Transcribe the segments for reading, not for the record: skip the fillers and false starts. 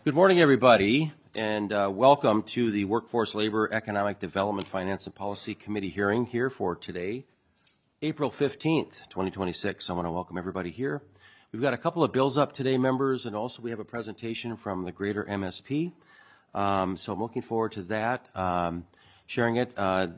Good morning, everybody, and welcome to the Workforce, Labor, Economic Development, Finance, and Policy Committee hearing here for today, April 15th, 2026. I want to welcome everybody here. We've got a couple of bills up today, members, and also we have a presentation from the Greater MSP. So I'm looking forward to that, sharing it.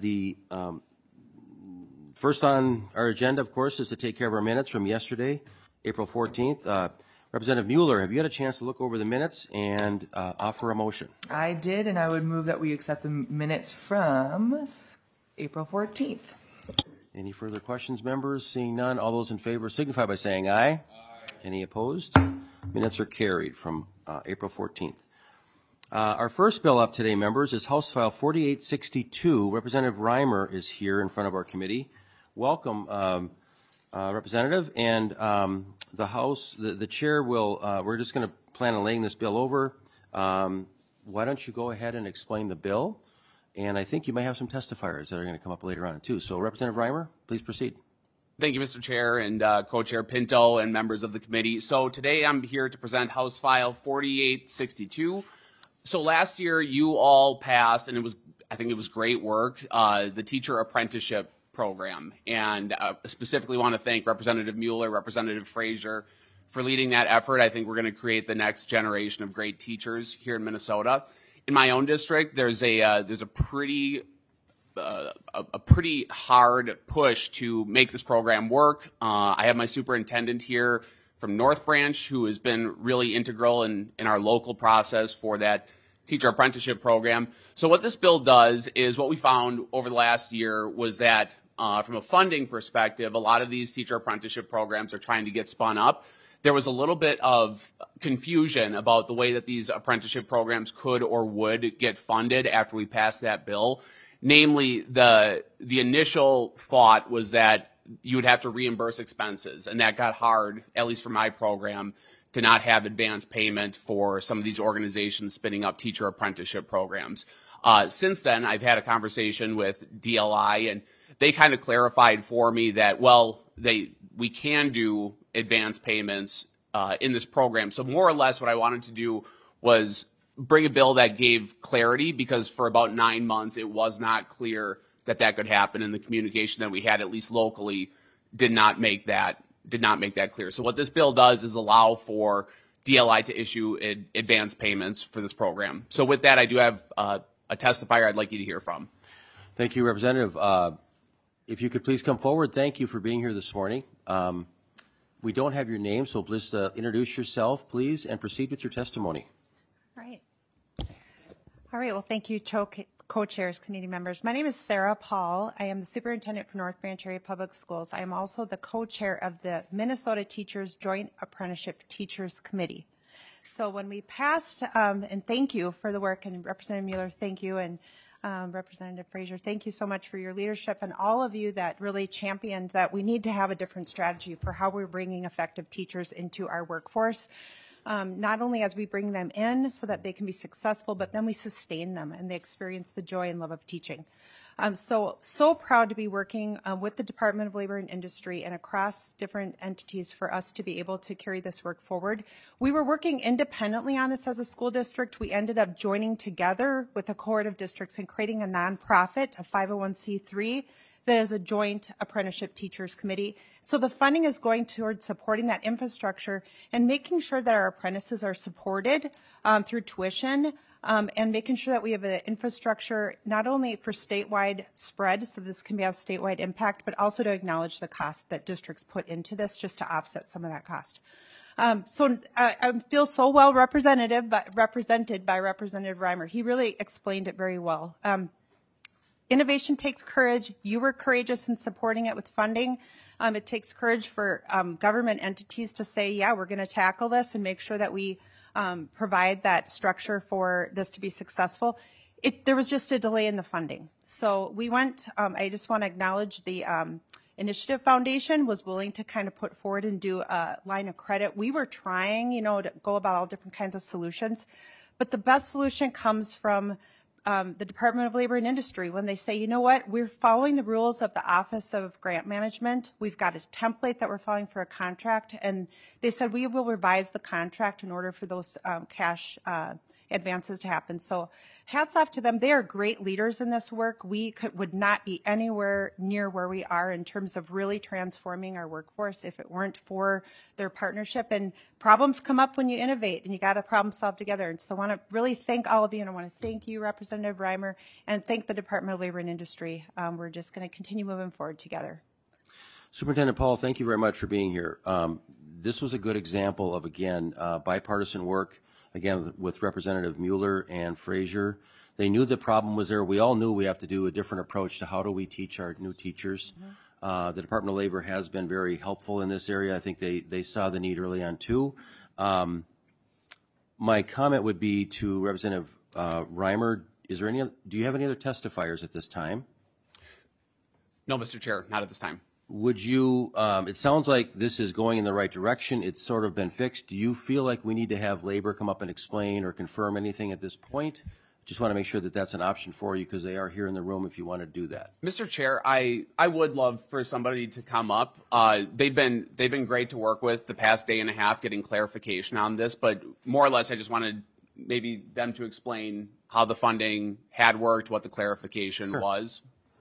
First on our agenda, of course, is to take care of our minutes from yesterday, April 14th. Representative Mueller, have you had a chance to look over the minutes and offer a motion? I did, and I would move that we accept the minutes from April 14th. Any further questions, members? Seeing none, all those in favor signify by saying aye. Aye. Any opposed? Minutes are carried from April 14th. Our first bill up today, members, is House File 4862. Representative Reimer is here in front of our committee. Welcome, Representative, and the House, the chair will, we're just going to plan on laying this bill over. Why don't you go ahead and explain the bill? And I think you may have some testifiers that are going to come up later on too. So Representative Reimer, please proceed. Thank you, Mr. Chair, and Co-Chair Pinto and members of the committee. So today I'm here to present House File 4862. So last year you all passed, and I think it was great work, the teacher apprenticeship program, and specifically want to thank Representative Mueller, Representative Frazier for leading that effort. I think we're going to create the next generation of great teachers here in Minnesota. In my own district, there's a pretty hard push to make this program work. I have my superintendent here from North Branch, who has been really integral in our local process for that teacher apprenticeship program. So what this bill does is, what we found over the last year was that from a funding perspective, a lot of these teacher apprenticeship programs are trying to get spun up. There was a little bit of confusion about the way that these apprenticeship programs could or would get funded after we passed that bill. Namely, the initial thought was that you would have to reimburse expenses, and that got hard, at least for my program, to not have advance payment for some of these organizations spinning up teacher apprenticeship programs. Since then, I've had a conversation with DLI, and they kind of clarified for me that, well, we can do advance payments in this program. So more or less what I wanted to do was bring a bill that gave clarity, because for about 9 months it was not clear that could happen, and the communication that we had, at least locally, did not make that clear. So what this bill does is allow for DLI to issue advance payments for this program. So with that, I do have a testifier I'd like you to hear from. Thank you, Representative. If you could please come forward. Thank you for being here this morning. We don't have your name, so please introduce yourself, please, and proceed with your testimony. All right. Well, thank you, co-chairs, committee members. My name is Sarah Paul. I am the superintendent for North Branch Area Public Schools. I am also the co-chair of the Minnesota Teachers Joint Apprenticeship Teachers Committee. So when we passed, and thank you for the work, and Representative Mueller, thank you, and Representative Frazier, thank you so much for your leadership, and all of you that really championed that we need to have a different strategy for how we're bringing effective teachers into our workforce. Not only as we bring them in so that they can be successful, but then we sustain them and they experience the joy and love of teaching. I'm so proud to be working with the Department of Labor and Industry and across different entities for us to be able to carry this work forward. We were working independently on this as a school district. We ended up joining together with a cohort of districts and creating a nonprofit, a 501c3, that is a joint apprenticeship teachers committee. So the funding is going towards supporting that infrastructure and making sure that our apprentices are supported through tuition, and making sure that we have an infrastructure not only for statewide spread, so this can be a statewide impact, but also to acknowledge the cost that districts put into this just to offset some of that cost. So I feel so well represented by Representative Reimer. He really explained it very well. Innovation takes courage. You were courageous in supporting it with funding. It takes courage for government entities to say, yeah, we're going to tackle this and make sure that we provide that structure for this to be successful. There was just a delay in the funding. So we went, I just want to acknowledge the Initiative Foundation was willing to kind of put forward and do a line of credit. We were trying, to go about all different kinds of solutions, but the best solution comes from the Department of Labor and Industry when they say, you know what, we're following the rules of the Office of Grant Management. We've got a template that we're following for a contract, and they said we will revise the contract in order for those cash advances to happen. So hats off to them. They are great leaders in this work. We would not be anywhere near where we are in terms of really transforming our workforce if it weren't for their partnership. And problems come up when you innovate, and you got to problem solve together. And so I want to really thank all of you, and I want to thank you, Representative Reimer, and thank the Department of Labor and Industry. We're just going to continue moving forward together. Superintendent Paul, thank you very much for being here. This was a good example of, again, bipartisan work. Again, with Representative Mueller and Frazier, they knew the problem was there. We all knew we have to do a different approach to how do we teach our new teachers. The Department of Labor has been very helpful in this area. I think they saw the need early on too. My comment would be to Representative Reimer. Do you have any other testifiers at this time? No, Mr. Chair, not at this time. Would you, it sounds like this is going in the right direction. It's sort of been fixed. Do you feel like we need to have labor come up and explain or confirm anything at this point? Just want to make sure that that's an option for you because they are here in the room if you want to do that. Mr. Chair, I would love for somebody to come up. They've been great to work with the past day and a half getting clarification on this, but more or less I just wanted maybe them to explain how the funding had worked, what the clarification was.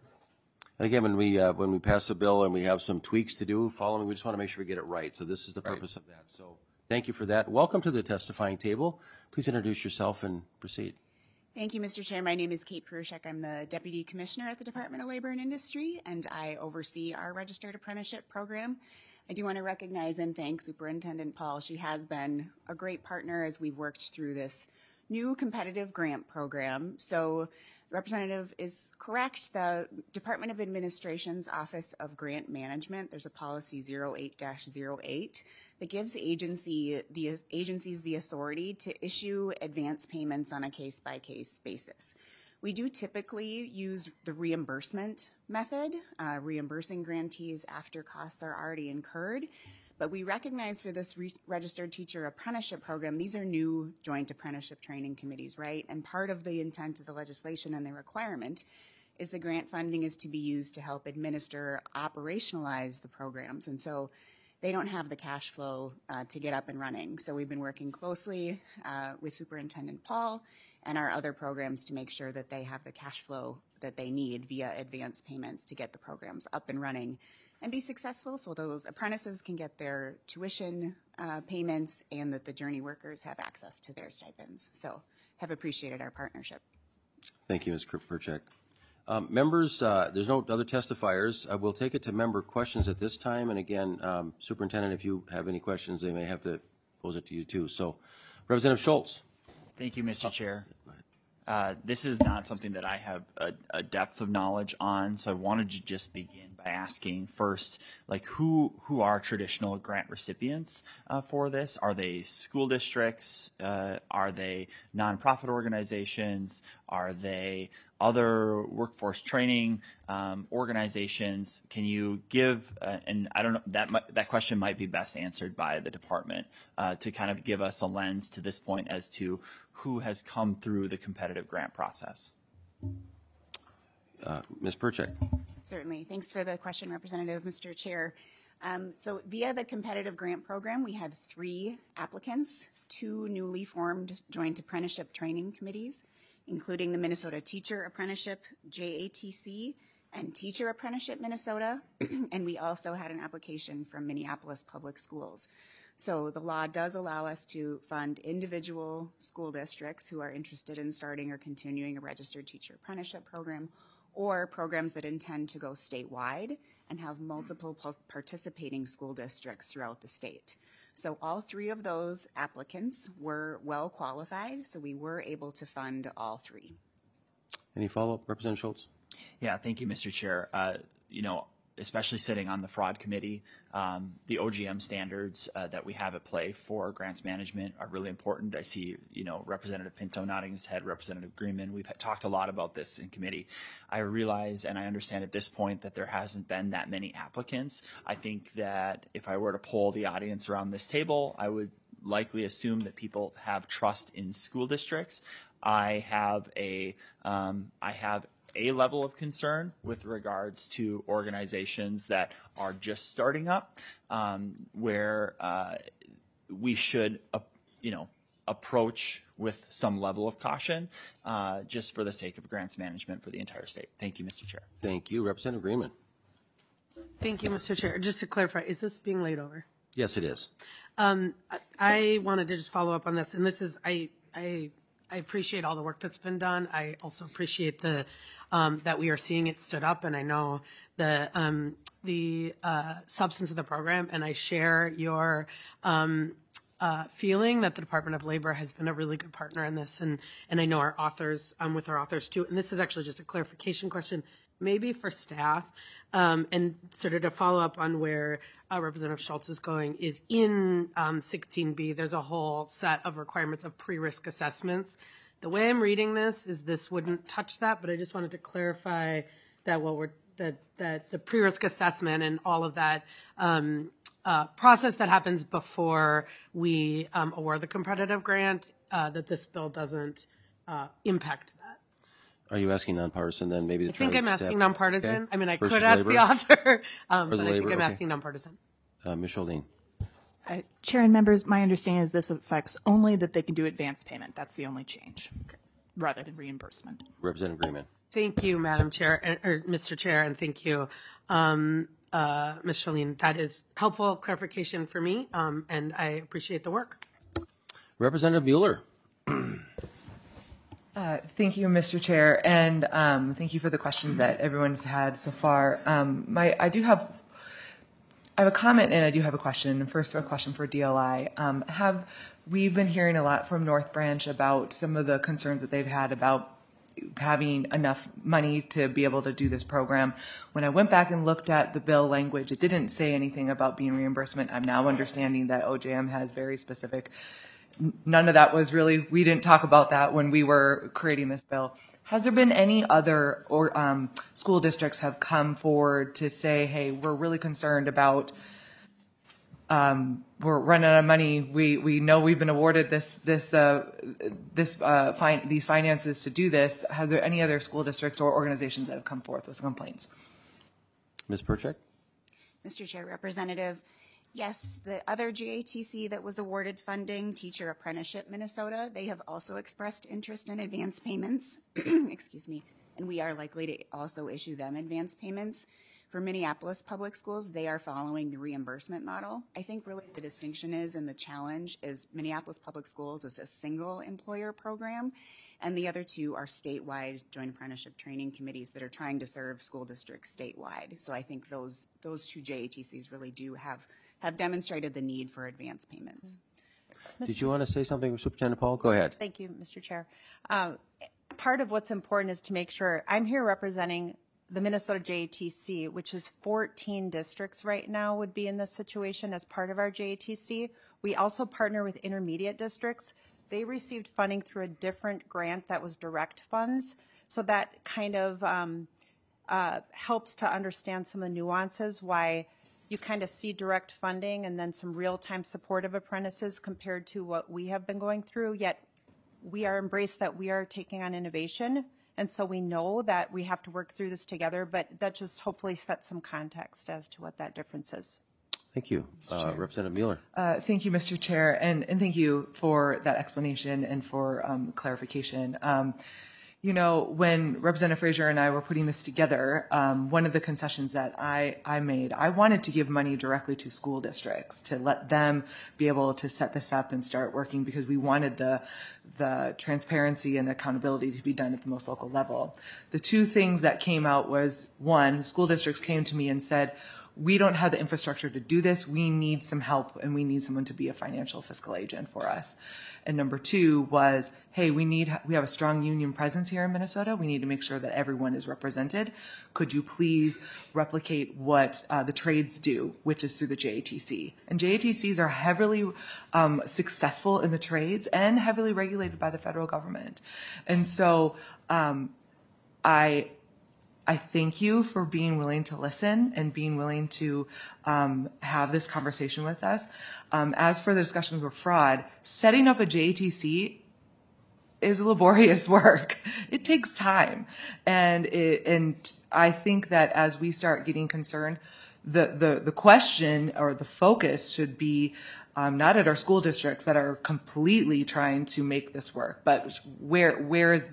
Again, when we pass a bill and we have some tweaks to do following, we just want to make sure we get it right. So this is the purpose of that. So thank you for that. Welcome to the testifying table. Please introduce yourself and proceed. Thank you, Mr. Chair. My name is Kate Perushek. I'm the Deputy Commissioner at the Department of Labor and Industry, and I oversee our Registered Apprenticeship Program. I do want to recognize and thank Superintendent Paul. She has been a great partner as we've worked through this new competitive grant program. So the representative is correct. The Department of Administration's Office of Grant Management, there's a policy 08-08 that gives the agencies the authority to issue advance payments on a case-by-case basis. We do typically use the reimbursement method, reimbursing grantees after costs are already incurred. But we recognize for this registered teacher apprenticeship program, these are new joint apprenticeship training committees, right? And part of the intent of the legislation and the requirement is the grant funding is to be used to help administer, operationalize the programs. And so they don't have the cash flow to get up and running. So we've been working closely with Superintendent Paul and our other programs to make sure that they have the cash flow that they need via advance payments to get the programs up and running and be successful so those apprentices can get their tuition payments and that the journey workers have access to their stipends. So have appreciated our partnership. Thank you, Ms. Perchek. Members, there's no other testifiers. We'll take it to member questions at this time. And again, Superintendent, if you have any questions, they may have to pose it to you too. So Representative Schultz. Thank you, Mr. Chair. This is not something that I have a depth of knowledge on, so I wanted to just begin by asking first, like who are traditional grant recipients for this? Are they school districts? Are they nonprofit organizations? Are they other workforce training organizations? Can you give, and I don't know, that question might be best answered by the department to kind of give us a lens to this point as to who has come through the competitive grant process. Ms. Perchek. Certainly. Thanks for the question, Representative, Mr. Chair. So via the competitive grant program, we had 3 applicants, 2 newly formed joint apprenticeship training committees, including the Minnesota Teacher Apprenticeship, JATC, and Teacher Apprenticeship Minnesota, and we also had an application from Minneapolis Public Schools. So the law does allow us to fund individual school districts who are interested in starting or continuing a registered teacher apprenticeship program, or programs that intend to go statewide and have multiple participating school districts throughout the state. So all 3 of those applicants were well qualified, so we were able to fund all 3. Any follow-up, Representative Schultz? Yeah, thank you, Mr. Chair. Especially sitting on the fraud committee, the OGM standards that we have at play for grants management are really important. I see, Representative Pinto nodding his head, Representative Greenman. We've talked a lot about this in committee. I realize and I understand at this point that there hasn't been that many applicants. I think that if I were to poll the audience around this table, I would likely assume that people have trust in school districts. I have a level of concern with regards to organizations that are just starting up, where we should, approach with some level of caution, just for the sake of grants management for the entire state. Thank you, Mr. Chair. Thank you. Representative Greenman. Thank you, Mr. Chair. Just to clarify, is this being laid over? Yes, it is. I wanted to just follow up on this, and this is I appreciate all the work that's been done. I also appreciate the that we are seeing it stood up, and I know the substance of the program, and I share your feeling that the Department of Labor has been a really good partner in this, and I know our authors, with our authors too. And this is actually just a clarification question, maybe for staff, and sort of to follow up on where Representative Schultz is going, is in 16B, there's a whole set of requirements of pre-risk assessments. The way I'm reading this is this wouldn't touch that, but I just wanted to clarify that that the pre-risk assessment and all of that process that happens before we award the competitive grant, that this bill doesn't impact that. Are you asking nonpartisan then? Maybe I think I'm asking staff? nonpartisan. Okay. I mean, I Versus could ask labor? the author, but the I think labor, I'm okay. asking nonpartisan. Ms. Schaldine. Chair and members, my understanding is this affects only that they can do advance payment. That's the only change, rather than reimbursement. Representative Greenman. Thank you, Madam Chair, or Mr. Chair, and thank you, Ms. Schalene. That is helpful clarification for me, and I appreciate the work. Representative Bueller. Thank you, Mr. Chair, and thank you for the questions that everyone's had so far. I have a comment and I do have a question. First, a question for DLI. We've been hearing a lot from North Branch about some of the concerns that they've had about having enough money to be able to do this program. When I went back and looked at the bill language, it didn't say anything about being reimbursement. I'm now understanding that OJM has very specific. None of that was really, we didn't talk about that when we were creating this bill. Has there been any other school districts have come forward to say, hey, we're really concerned about, we're running out of money. We know we've been awarded these finances to do this. Has there any other school districts or organizations that have come forth with complaints? Ms. Perchek. Mr. Chair, Representative, yes, the other JATC that was awarded funding, Teacher Apprenticeship Minnesota, they have also expressed interest in advance payments. Excuse me. And we are likely to also issue them advance payments. For Minneapolis Public Schools, they are following the reimbursement model. I think really the distinction is, and the challenge is, Minneapolis Public Schools is a single employer program, and the other two are statewide joint apprenticeship training committees that are trying to serve school districts statewide. So I think those two JATCs really do have demonstrated the need for advance payments. Did you want to say something, Superintendent Paul? Go ahead. Thank you, Mr. Chair. Part of what's important is to make sure, I'm here representing the Minnesota JATC, which is 14 districts right now would be in this situation as part of our JATC. We also partner with intermediate districts. They received funding through a different grant that was direct funds. So that kind of helps to understand some of the nuances, why you kind of see direct funding and then some real-time supportive apprentices compared to what we have been going through. Yet we are embraced that we are taking on innovation. And so we know that we have to work through this together, but that just hopefully sets some context as to what that difference is. Thank you. Representative Mueller. Thank you, Mr. Chair, and thank you for that explanation and for clarification. When Representative Frazier and I were putting this together, one of the concessions that I made, I wanted to give money directly to school districts to let them be able to set this up and start working, because we wanted the transparency and accountability to be done at the most local level. The two things that came out was, one, school districts came to me and said, we don't have the infrastructure to do this. We need some help, and we need someone to be a financial fiscal agent for us. And number two was, hey, we have a strong union presence here in Minnesota. We need to make sure that everyone is represented. Could you please replicate what the trades do, which is through the JATC? And JATCs are heavily successful in the trades and heavily regulated by the federal government. And so I thank you for being willing to listen and being willing to have this conversation with us. As for the discussions with fraud, setting up a JATC is laborious work. It takes time. And I think that as we start getting concerned, the question or the focus should be not at our school districts that are completely trying to make this work, but where's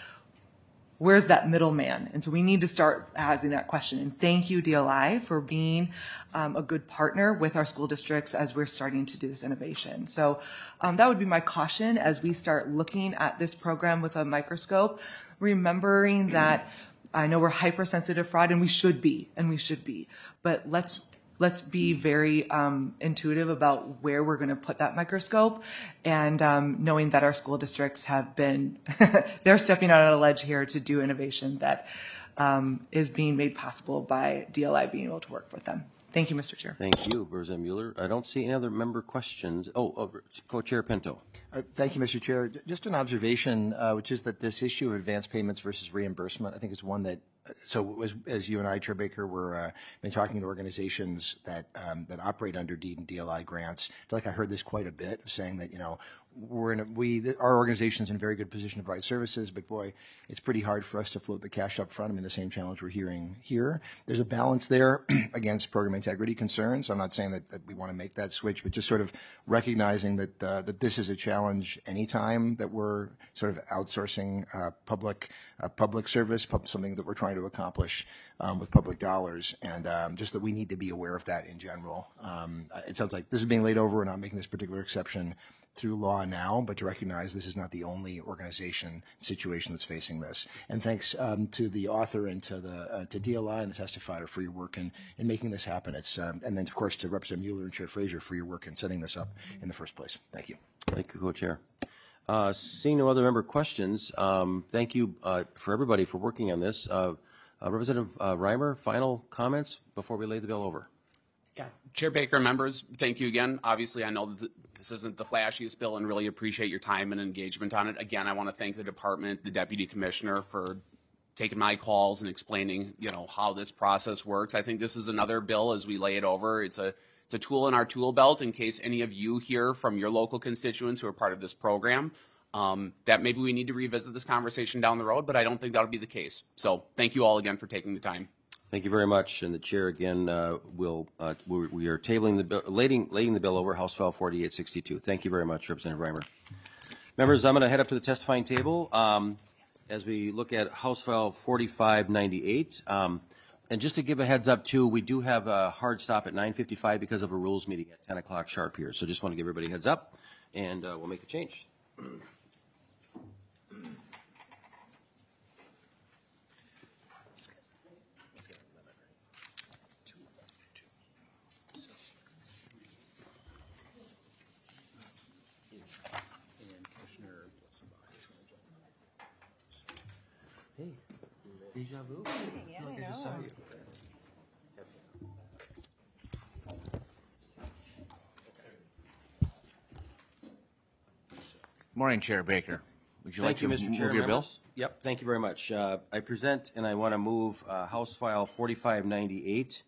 that middleman? And so we need to start asking that question. And thank you, DLI, for being a good partner with our school districts as we're starting to do this innovation. So that would be my caution as we start looking at this program with a microscope, remembering that I know we're hypersensitive to fraud, and we should be, but let's be very intuitive about where we're going to put that microscope, and knowing that our school districts have been, they're stepping out on a ledge here to do innovation that is being made possible by DLI being able to work with them. Thank you, Mr. Chair. Thank you, Representative Mueller. I don't see any other member questions. Co-Chair Pinto. Thank you, Mr. Chair. Just an observation, which is that this issue of advance payments versus reimbursement, I think is one that, as you and I, Chair Baker, were been talking to organizations that operate under DEED and DLI grants, I feel like I heard this quite a bit, saying that, our organization's in a very good position to provide services, but boy, it's pretty hard for us to float the cash up front. I mean, the same challenge we're hearing here. There's a balance there against program integrity concerns. I'm not saying that we want to make that switch, but just sort of recognizing that this is a challenge anytime that we're sort of outsourcing public service, something that we're trying to accomplish with public dollars, and just that we need to be aware of that in general. It sounds like this is being laid over. We're not making this particular exception through law now, but to recognize this is not the only organization situation that's facing this. And thanks to the author and to DLI and the testifier for your work in making this happen. It's and then of course to Representative Mueller and Chair Fraser for your work in setting this up in the first place. Thank you. Thank you, Co-Chair. Seeing no other member questions, thank you for everybody for working on this. Representative Reimer, final comments before we lay the bill over. Yeah, Chair Baker, members, thank you again. Obviously, I know that this isn't the flashiest bill and really appreciate your time and engagement on it. Again, I want to thank the department, the Deputy Commissioner for taking my calls and explaining, how this process works. I think this is another bill as we lay it over. It's a tool in our tool belt in case any of you hear from your local constituents who are part of this program that maybe we need to revisit this conversation down the road, but I don't think that'll be the case. So thank you all again for taking the time. Thank you very much. And the chair again we are tabling the bill, laying the bill over, House File 4862. Thank you very much, Representative Reimer. Members, I'm going to head up to the testifying table as we look at House File 4598. And just to give a heads up too, we do have a hard stop at 9:55 because of a rules meeting at 10 o'clock sharp here. So just want to give everybody a heads up, and we'll make a change. Hey, deja vu. Yeah, I I just saw know. you. Morning, Chair Baker. Would you Thank like you, to Mr. move Chair. your bill? Members. Yep, thank you very much. I present and I want to move House File 4598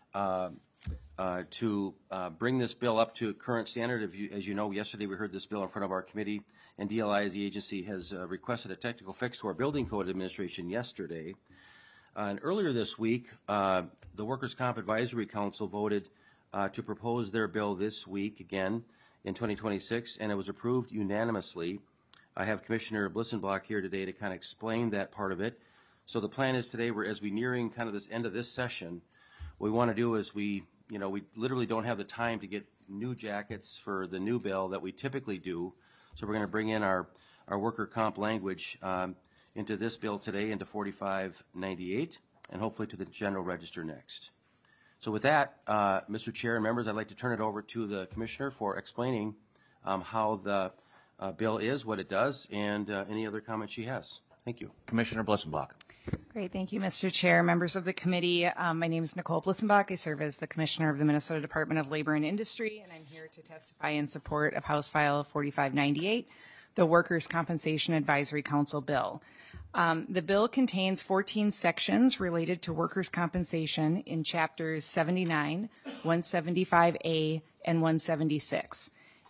to bring this bill up to current standard. As you know, yesterday we heard this bill in front of our committee, and DLI, as the agency, has requested a technical fix to our Building Code Administration yesterday. And earlier this week, the Workers' Comp Advisory Council voted to propose their bill this week again in 2026, and it was approved unanimously. I have Commissioner Blissenbach here today to kind of explain that part of it. So the plan is today, as we're nearing kind of this end of this session, what we want to do is we literally don't have the time to get new jackets for the new bill that we typically do. So we're going to bring in our worker comp language into this bill today, into 4598, and hopefully to the General Register next. So with that, Mr. Chair and members, I'd like to turn it over to the Commissioner for explaining how the bill is, what it does, and any other comments she has. Thank you. Commissioner Blissenbach. Great. Thank you, Mr. Chair, members of the committee. My name is Nicole Blissenbach. I serve as the Commissioner of the Minnesota Department of Labor and Industry, and I'm here to testify in support of House File 4598, the Workers' Compensation Advisory Council bill. The bill contains 14 sections related to workers' compensation in chapters 79, 175A, and 176.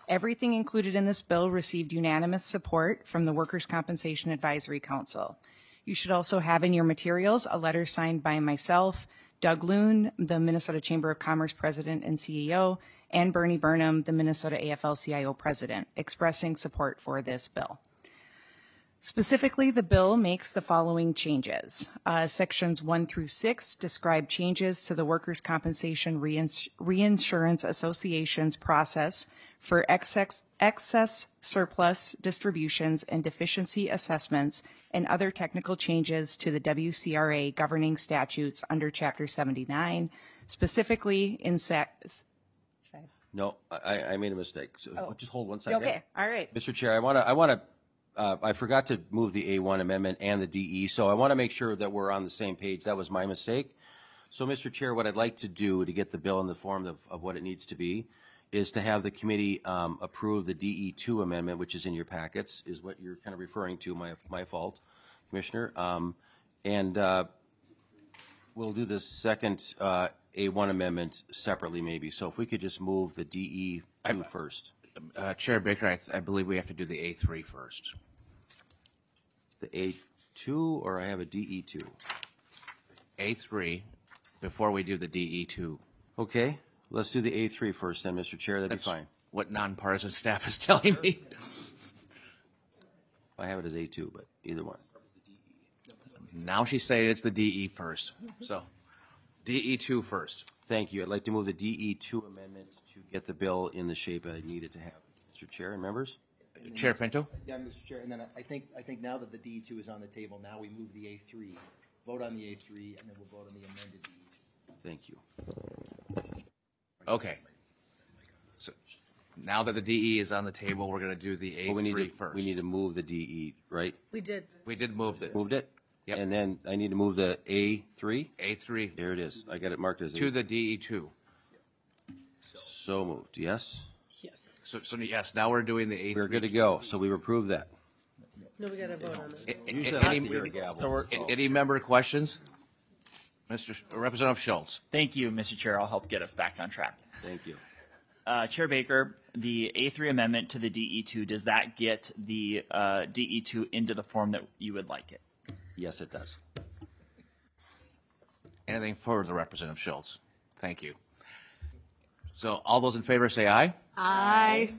Everything included in this bill received unanimous support from the Workers' Compensation Advisory Council. You should also have in your materials a letter signed by myself, Doug Loon, the Minnesota Chamber of Commerce President and CEO, and Bernie Burnham, the Minnesota AFL-CIO President, expressing support for this bill. Specifically, the bill makes the following changes. Sections 1 through 6 describe changes to the Workers' Compensation Reinsurance Association's process for excess surplus distributions and deficiency assessments and other technical changes to the WCRA governing statutes under Chapter 79, specifically in No, I made a mistake. So just hold one second. Okay, all right. Mr. Chair, I forgot to move the A1 amendment and the DE, so I want to make sure that we're on the same page. That was my mistake. So, Mr. Chair, what I'd like to do to get the bill in the form of what it needs to be is to have the committee approve the DE2 amendment, which is in your packets, is what you're kind of referring to, my fault, Commissioner. And we'll do the second A1 amendment separately maybe. So if we could just move the DE2 first. Chair Baker, I believe we have to do the A3 first. The A2 or I have a DE2? A3 before we do the DE2. Okay, let's do the A3 first then, Mr. Chair. That'd be fine. What nonpartisan staff is telling me. I have it as A2, but either one. Now she's saying it's the DE first. So DE2 first. Thank you. I'd like to move the DE2 amendment to get the bill in the shape I need it to have. Mr. Chair and members? Chair Pinto? Yeah, Mr. Chair, and then I think now that the DE2 is on the table, now we move the A3, vote on the A3, and then we'll vote on the amended DE2. Thank you. Okay. So now that the DE is on the table, we're going to do the A3 first. We need to move the DE, right? We did. We did move it. Moved it? Yep. And then I need to move the A3? A3 There it is. I got it marked as to A3. the DE2. So moved, yes? Yes. So yes, now we're doing the A3. We're good to go. So we've approved that. No, we got to vote on it. Usually I like to hear a gavel. So Any member questions? Representative Schultz. thank you, Mr. Chair. I'll help get us back on track. Thank you. Chair Baker, the A3 amendment to the DE2, does that get the DE2 into the form that you would like it? Yes, it does. Anything further, Representative Schultz? Thank you. So all those in favor say aye. Aye.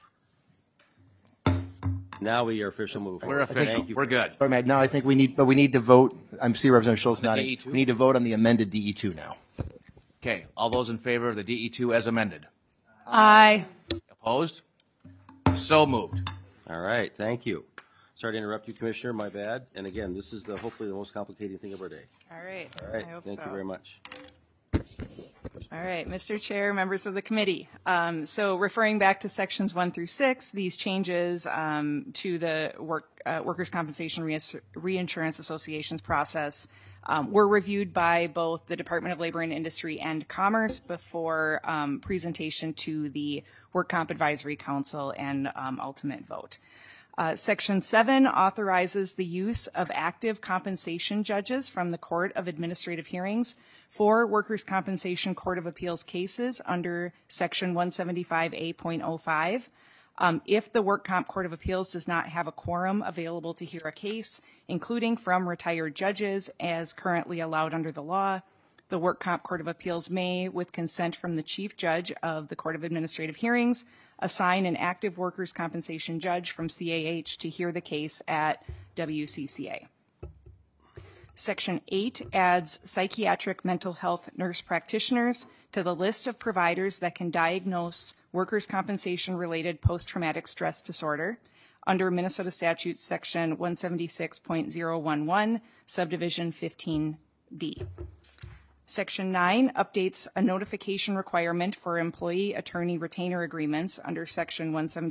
Now we are official move We're forward. official. Thank you. We're good. All right, now I think we need to vote. I'm seeing Representative Schultz The nodding. DE2? We need to vote on the amended DE2 now. Okay, all those in favor of the DE2 as amended? Aye. Opposed? So moved. All right, thank you. Sorry to interrupt you, Commissioner, my bad. And again, this is hopefully the most complicated thing of our day. All right. All right, I hope thank so. you very much. All right, Mr. Chair, members of the committee. So referring back to sections 1 through 6, these changes to the Workers' Compensation Reinsurance Association's process were reviewed by both the Department of Labor and Industry and Commerce before presentation to the Work Comp Advisory Council and ultimate vote. Section 7 authorizes the use of active compensation judges from the Court of Administrative Hearings for Workers' Compensation Court of Appeals cases under Section 175A.05. If the Work Comp Court of Appeals does not have a quorum available to hear a case, including from retired judges as currently allowed under the law, the Work Comp Court of Appeals may, with consent from the Chief Judge of the Court of Administrative Hearings, assign an active workers' compensation judge from CAH to hear the case at WCCA. Section 8 adds psychiatric mental health nurse practitioners to the list of providers that can diagnose workers' compensation-related post-traumatic stress disorder under Minnesota Statute Section 176.011, Subdivision 15D. Section 9 updates a notification requirement for employee-attorney retainer agreements under Section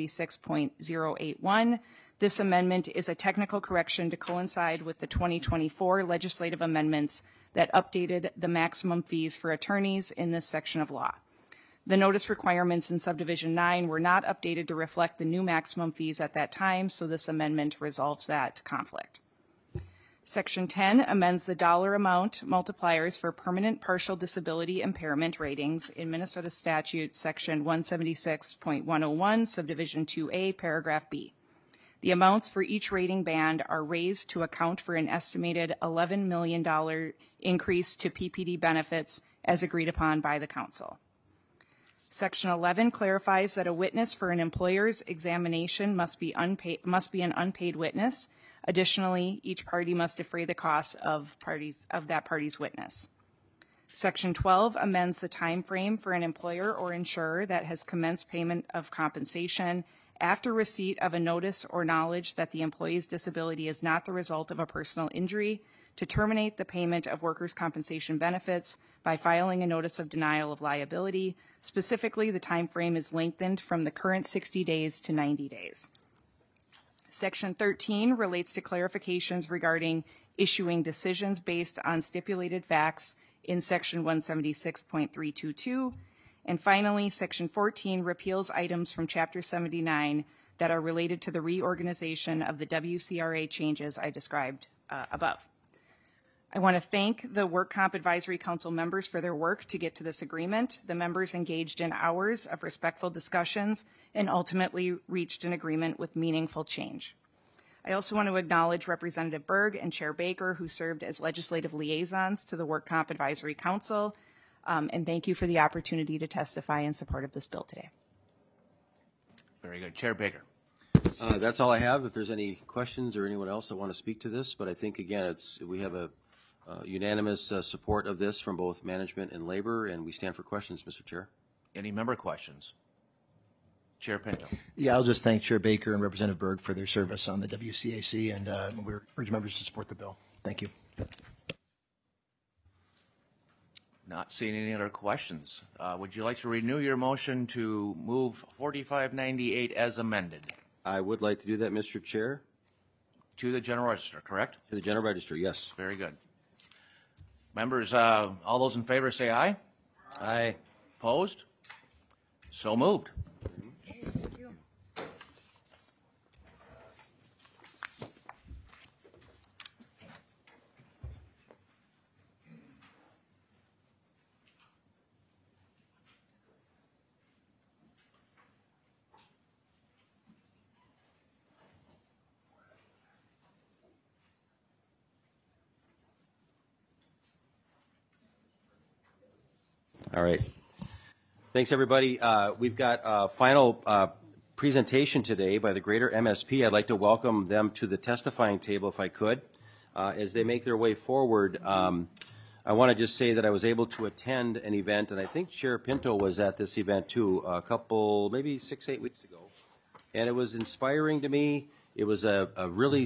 176.081. This amendment is a technical correction to coincide with the 2024 legislative amendments that updated the maximum fees for attorneys in this section of law. The notice requirements in Subdivision 9 were not updated to reflect the new maximum fees at that time, so this amendment resolves that conflict. Section 10 amends the dollar amount multipliers for permanent partial disability impairment ratings in Minnesota statute section 176.101, subdivision 2A, paragraph B. The amounts for each rating band are raised to account for an estimated $11 million increase to PPD benefits as agreed upon by the council. Section 11 clarifies that a witness for an employer's examination must be an unpaid witness. Additionally, each party must defray the costs of that party's witness. Section 12 amends the time frame for an employer or insurer that has commenced payment of compensation after receipt of a notice or knowledge that the employee's disability is not the result of a personal injury to terminate the payment of workers' compensation benefits by filing a notice of denial of liability. Specifically, the time frame is lengthened from the current 60 days to 90 days. Section 13 relates to clarifications regarding issuing decisions based on stipulated facts in Section 176.322. And finally, Section 14 repeals items from Chapter 79 that are related to the reorganization of the WCRA changes I described above. I want to thank the Work Comp Advisory Council members for their work to get to this agreement. The members engaged in hours of respectful discussions and ultimately reached an agreement with meaningful change. I also want to acknowledge Representative Berg and Chair Baker, who served as legislative liaisons to the Work Comp Advisory Council, and thank you for the opportunity to testify in support of this bill today. Very good. Chair Baker. That's all I have. If there's any questions or anyone else that want to speak to this, but I think, again, we have a unanimous support of this from both management and labor, and we stand for questions, Mr. Chair. Any member questions? Chair Pinto. Yeah, I'll just thank Chair Baker and Representative Berg for their service on the WCAC, and we urge members to support the bill. Thank you. Not seeing any other questions. Would you like to renew your motion to move 4598 as amended? I would like to do that, Mr. Chair. To the General Register, correct? To the General Register, yes. Very good. Members, all those in favor say aye. Aye. Opposed? So moved. Thank you. All right. Thanks, everybody. We've got a final presentation today by the Greater MSP. I'd like to welcome them to the testifying table, if I could. As they make their way forward, I want to just say that I was able to attend an event, and I think Chair Pinto was at this event too, a couple, maybe 6-8 weeks ago. And it was inspiring to me. It was a really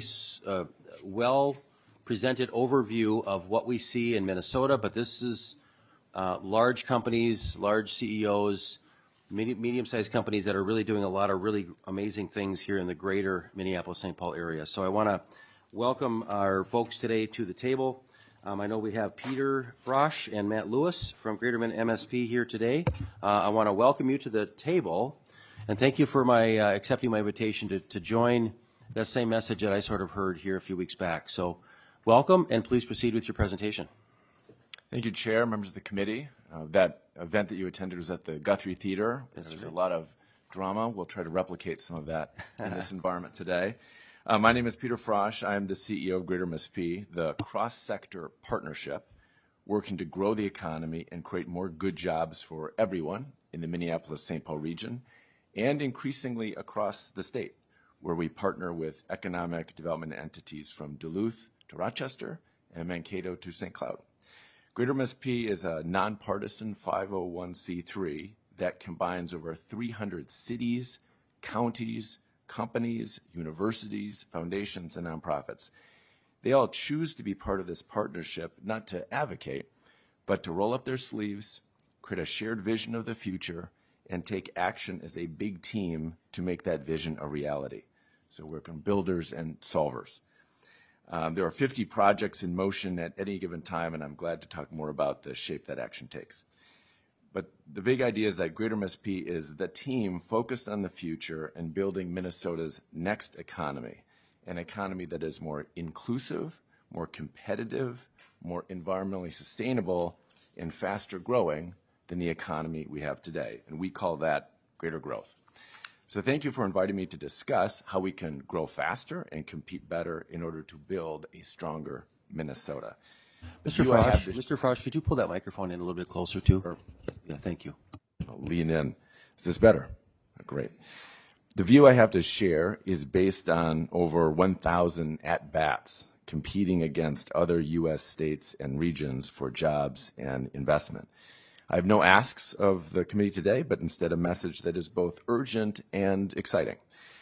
well-presented overview of what we see in Minnesota, but this is large companies, large CEOs, medium-sized companies that are really doing a lot of really amazing things here in the greater Minneapolis-St. Paul area. So I want to welcome our folks today to the table. I know we have Peter Frosch and Matt Lewis from Greater MSP here today. I want to welcome you to the table and thank you for accepting my invitation to join that same message that I sort of heard here a few weeks back. So welcome, and please proceed with your presentation. Thank you, Chair, members of the committee. That event that you attended was at the Guthrie Theater. There was a lot of drama. We'll try to replicate some of that in this environment today. My name is Peter Frosch. I am the CEO of Greater MSP, the cross-sector partnership working to grow the economy and create more good jobs for everyone in the Minneapolis-St. Paul region and increasingly across the state, where we partner with economic development entities from Duluth to Rochester and Mankato to St. Cloud. Greater MSP is a nonpartisan 501c3 that combines over 300 cities, counties, companies, universities, foundations, and nonprofits. They all choose to be part of this partnership, not to advocate, but to roll up their sleeves, create a shared vision of the future, and take action as a big team to make that vision a reality. So we're builders and solvers. There are 50 projects in motion at any given time, and I'm glad to talk more about the shape that action takes. But the big idea is that Greater MSP is the team focused on the future and building Minnesota's next economy, an economy that is more inclusive, more competitive, more environmentally sustainable, and faster growing than the economy we have today. And we call that greater growth. So thank you for inviting me to discuss how we can grow faster and compete better in order to build a stronger Minnesota. Mr. Frosch, could you pull that microphone in a little bit closer too? Sure. Yeah, thank you. I'll lean in. Is this better? Great. The view I have to share is based on over 1,000 at-bats competing against other U.S. states and regions for jobs and investment. I have no asks of the committee today, but instead a message that is both urgent and exciting.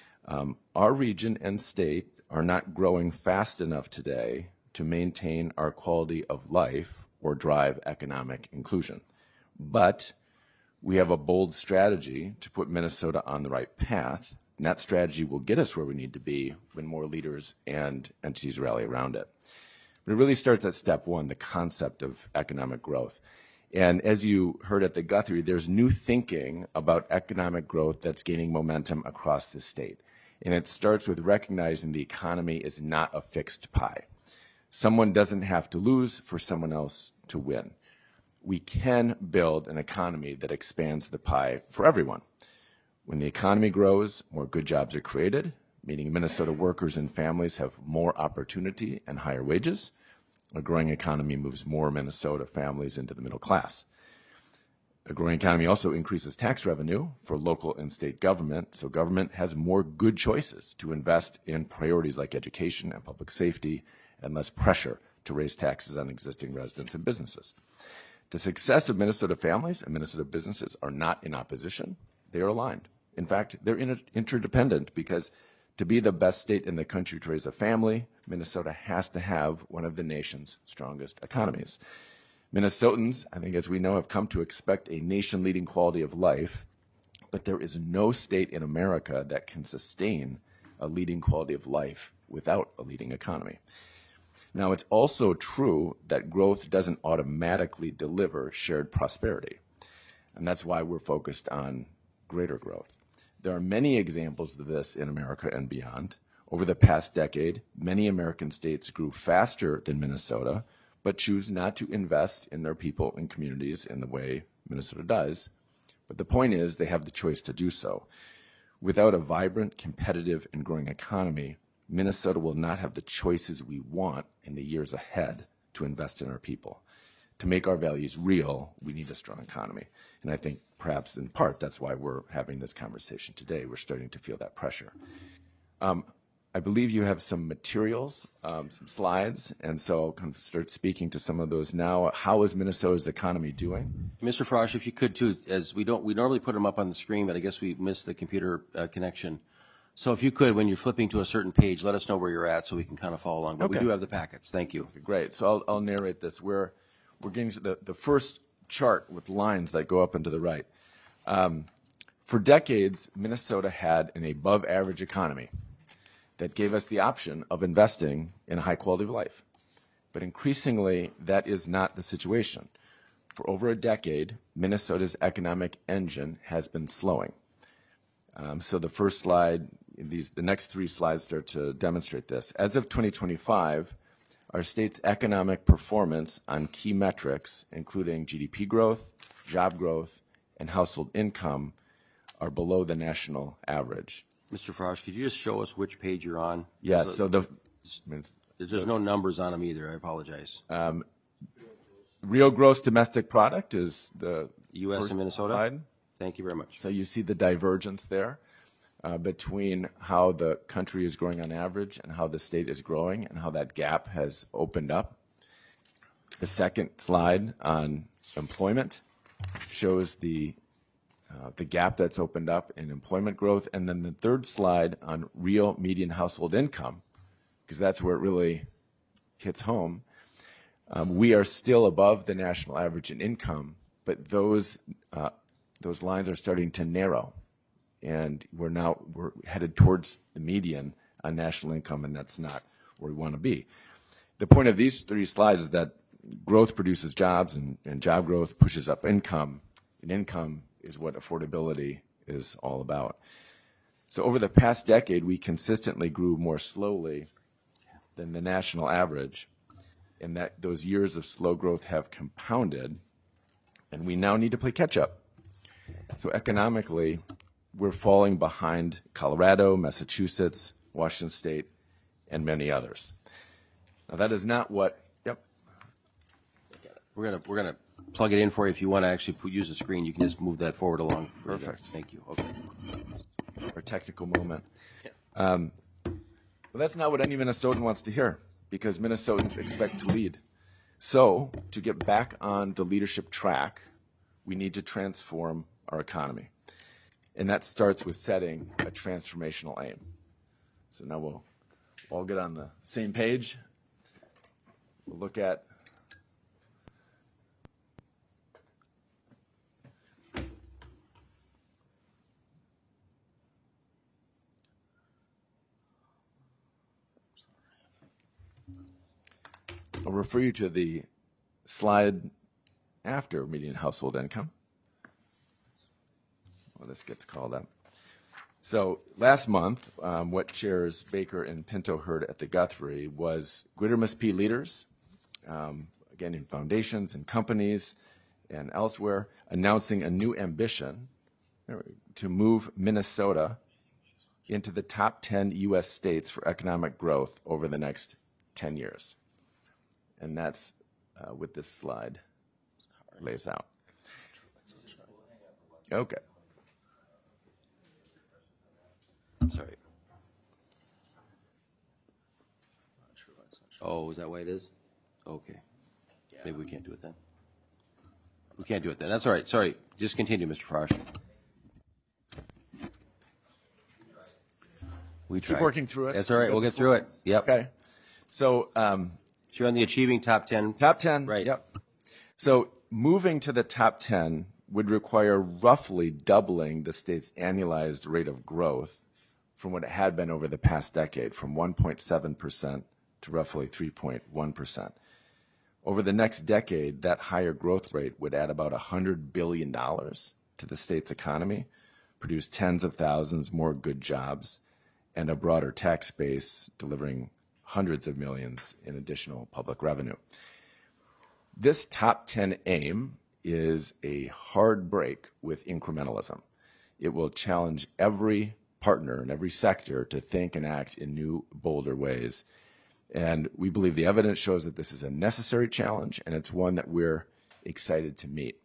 Our region and state are not growing fast enough today to maintain our quality of life or drive economic inclusion. But we have a bold strategy to put Minnesota on the right path, and that strategy will get us where we need to be when more leaders and entities rally around it. But it really starts at step one, the concept of economic growth. And as you heard at the Guthrie, there's new thinking about economic growth that's gaining momentum across the state. And it starts with recognizing the economy is not a fixed pie. Someone doesn't have to lose for someone else to win. We can build an economy that expands the pie for everyone. When the economy grows, more good jobs are created, meaning Minnesota workers and families have more opportunity and higher wages. A growing economy moves more Minnesota families into the middle class. A growing economy also increases tax revenue for local and state government, so government has more good choices to invest in priorities like education and public safety and less pressure to raise taxes on existing residents and businesses. The success of Minnesota families and Minnesota businesses are not in opposition. They are aligned. In fact, they're interdependent because to be the best state in the country to raise a family, Minnesota has to have one of the nation's strongest economies. Minnesotans, I think as we know, have come to expect a nation-leading quality of life, but there is no state in America that can sustain a leading quality of life without a leading economy. Now, it's also true that growth doesn't automatically deliver shared prosperity, and that's why we're focused on greater growth. There are many examples of this in America and beyond. Over the past decade, many American states grew faster than Minnesota, but choose not to invest in their people and communities in the way Minnesota does. But the point is, they have the choice to do so. Without a vibrant, competitive, and growing economy, Minnesota will not have the choices we want in the years ahead to invest in our people. To make our values real, we need a strong economy. And I think perhaps in part that's why we're having this conversation today. We're starting to feel that pressure. I believe you have some materials, some slides, and so I'll kind of start speaking to some of those now. How is Minnesota's economy doing? Mr. Frosch, if you could too, as we normally put them up on the screen, but I guess we missed the computer connection. So if you could, when you're flipping to a certain page, let us know where you're at so we can kind of follow along. But Okay. we do have the packets. Thank you. Great. So I'll narrate this. We're getting to the first chart with lines that go up and to the right. For decades, Minnesota had an above-average economy that gave us the option of investing in a high quality of life. But increasingly, that is not the situation. For over a decade, Minnesota's economic engine has been slowing. So the first slide, the next three slides start to demonstrate this. As of 2025, our state's economic performance on key metrics, including GDP growth, job growth, and household income, are below the national average. Mr. Frosch, could you just show us which page you're on? Yes. So there's no numbers on them either. I apologize. Real gross domestic product is the U.S. first and Minnesota. slide. Thank you very much. So you see the divergence there between how the country is growing on average and how the state is growing and how that gap has opened up. The second slide on employment shows the gap that's opened up in employment growth. And then the third slide on real median household income, because that's where it really hits home. We are still above the national average in income, but those lines are starting to narrow. And we're headed towards the median on national income, and that's not where we want to be. The point of these three slides is that growth produces jobs, and job growth pushes up income, and income is what affordability is all about. So over the past decade, we consistently grew more slowly than the national average, and that those years of slow growth have compounded, and we now need to play catch up. So economically, we're falling behind Colorado, Massachusetts, Washington State, and many others. Now that is not what. Yep. We're gonna plug it in for you. If you want to actually use the screen, you can just move that forward along. Perfect. Thank you. Okay. Our technical moment. But that's not what any Minnesotan wants to hear, because Minnesotans expect to lead. So to get back on the leadership track, we need to transform our economy. And that starts with setting a transformational aim. So now we'll all get on the same page. We'll look at I'll refer you to the slide after median household income. Well, this gets called up. So last month, what Chairs Baker and Pinto heard at the Guthrie was Greater Mississippi leaders, again in foundations and companies and elsewhere, announcing a new ambition to move Minnesota into the top 10 U.S. states for economic growth over the next 10 years. And that's what this slide lays out. Okay. Sorry. Oh, is that why it is? Okay. Maybe we can't do it then. We can't do it then. That's all right. Sorry. Just continue, Mr. Frosch. We tried. Keep working through it. That's all right. We'll get through it. Yep. Okay. So, you're on the achieving top 10. Top 10. Right. Yep. So moving to the top 10 would require roughly doubling the state's annualized rate of growth from what it had been over the past decade, from 1.7% to roughly 3.1%. Over the next decade, that higher growth rate would add about $100 billion to the state's economy, produce tens of thousands more good jobs, and a broader tax base, delivering hundreds of millions in additional public revenue. This top 10 aim is a hard break with incrementalism. It will challenge every partner in every sector to think and act in new, bolder ways. And we believe the evidence shows that this is a necessary challenge, and it's one that we're excited to meet.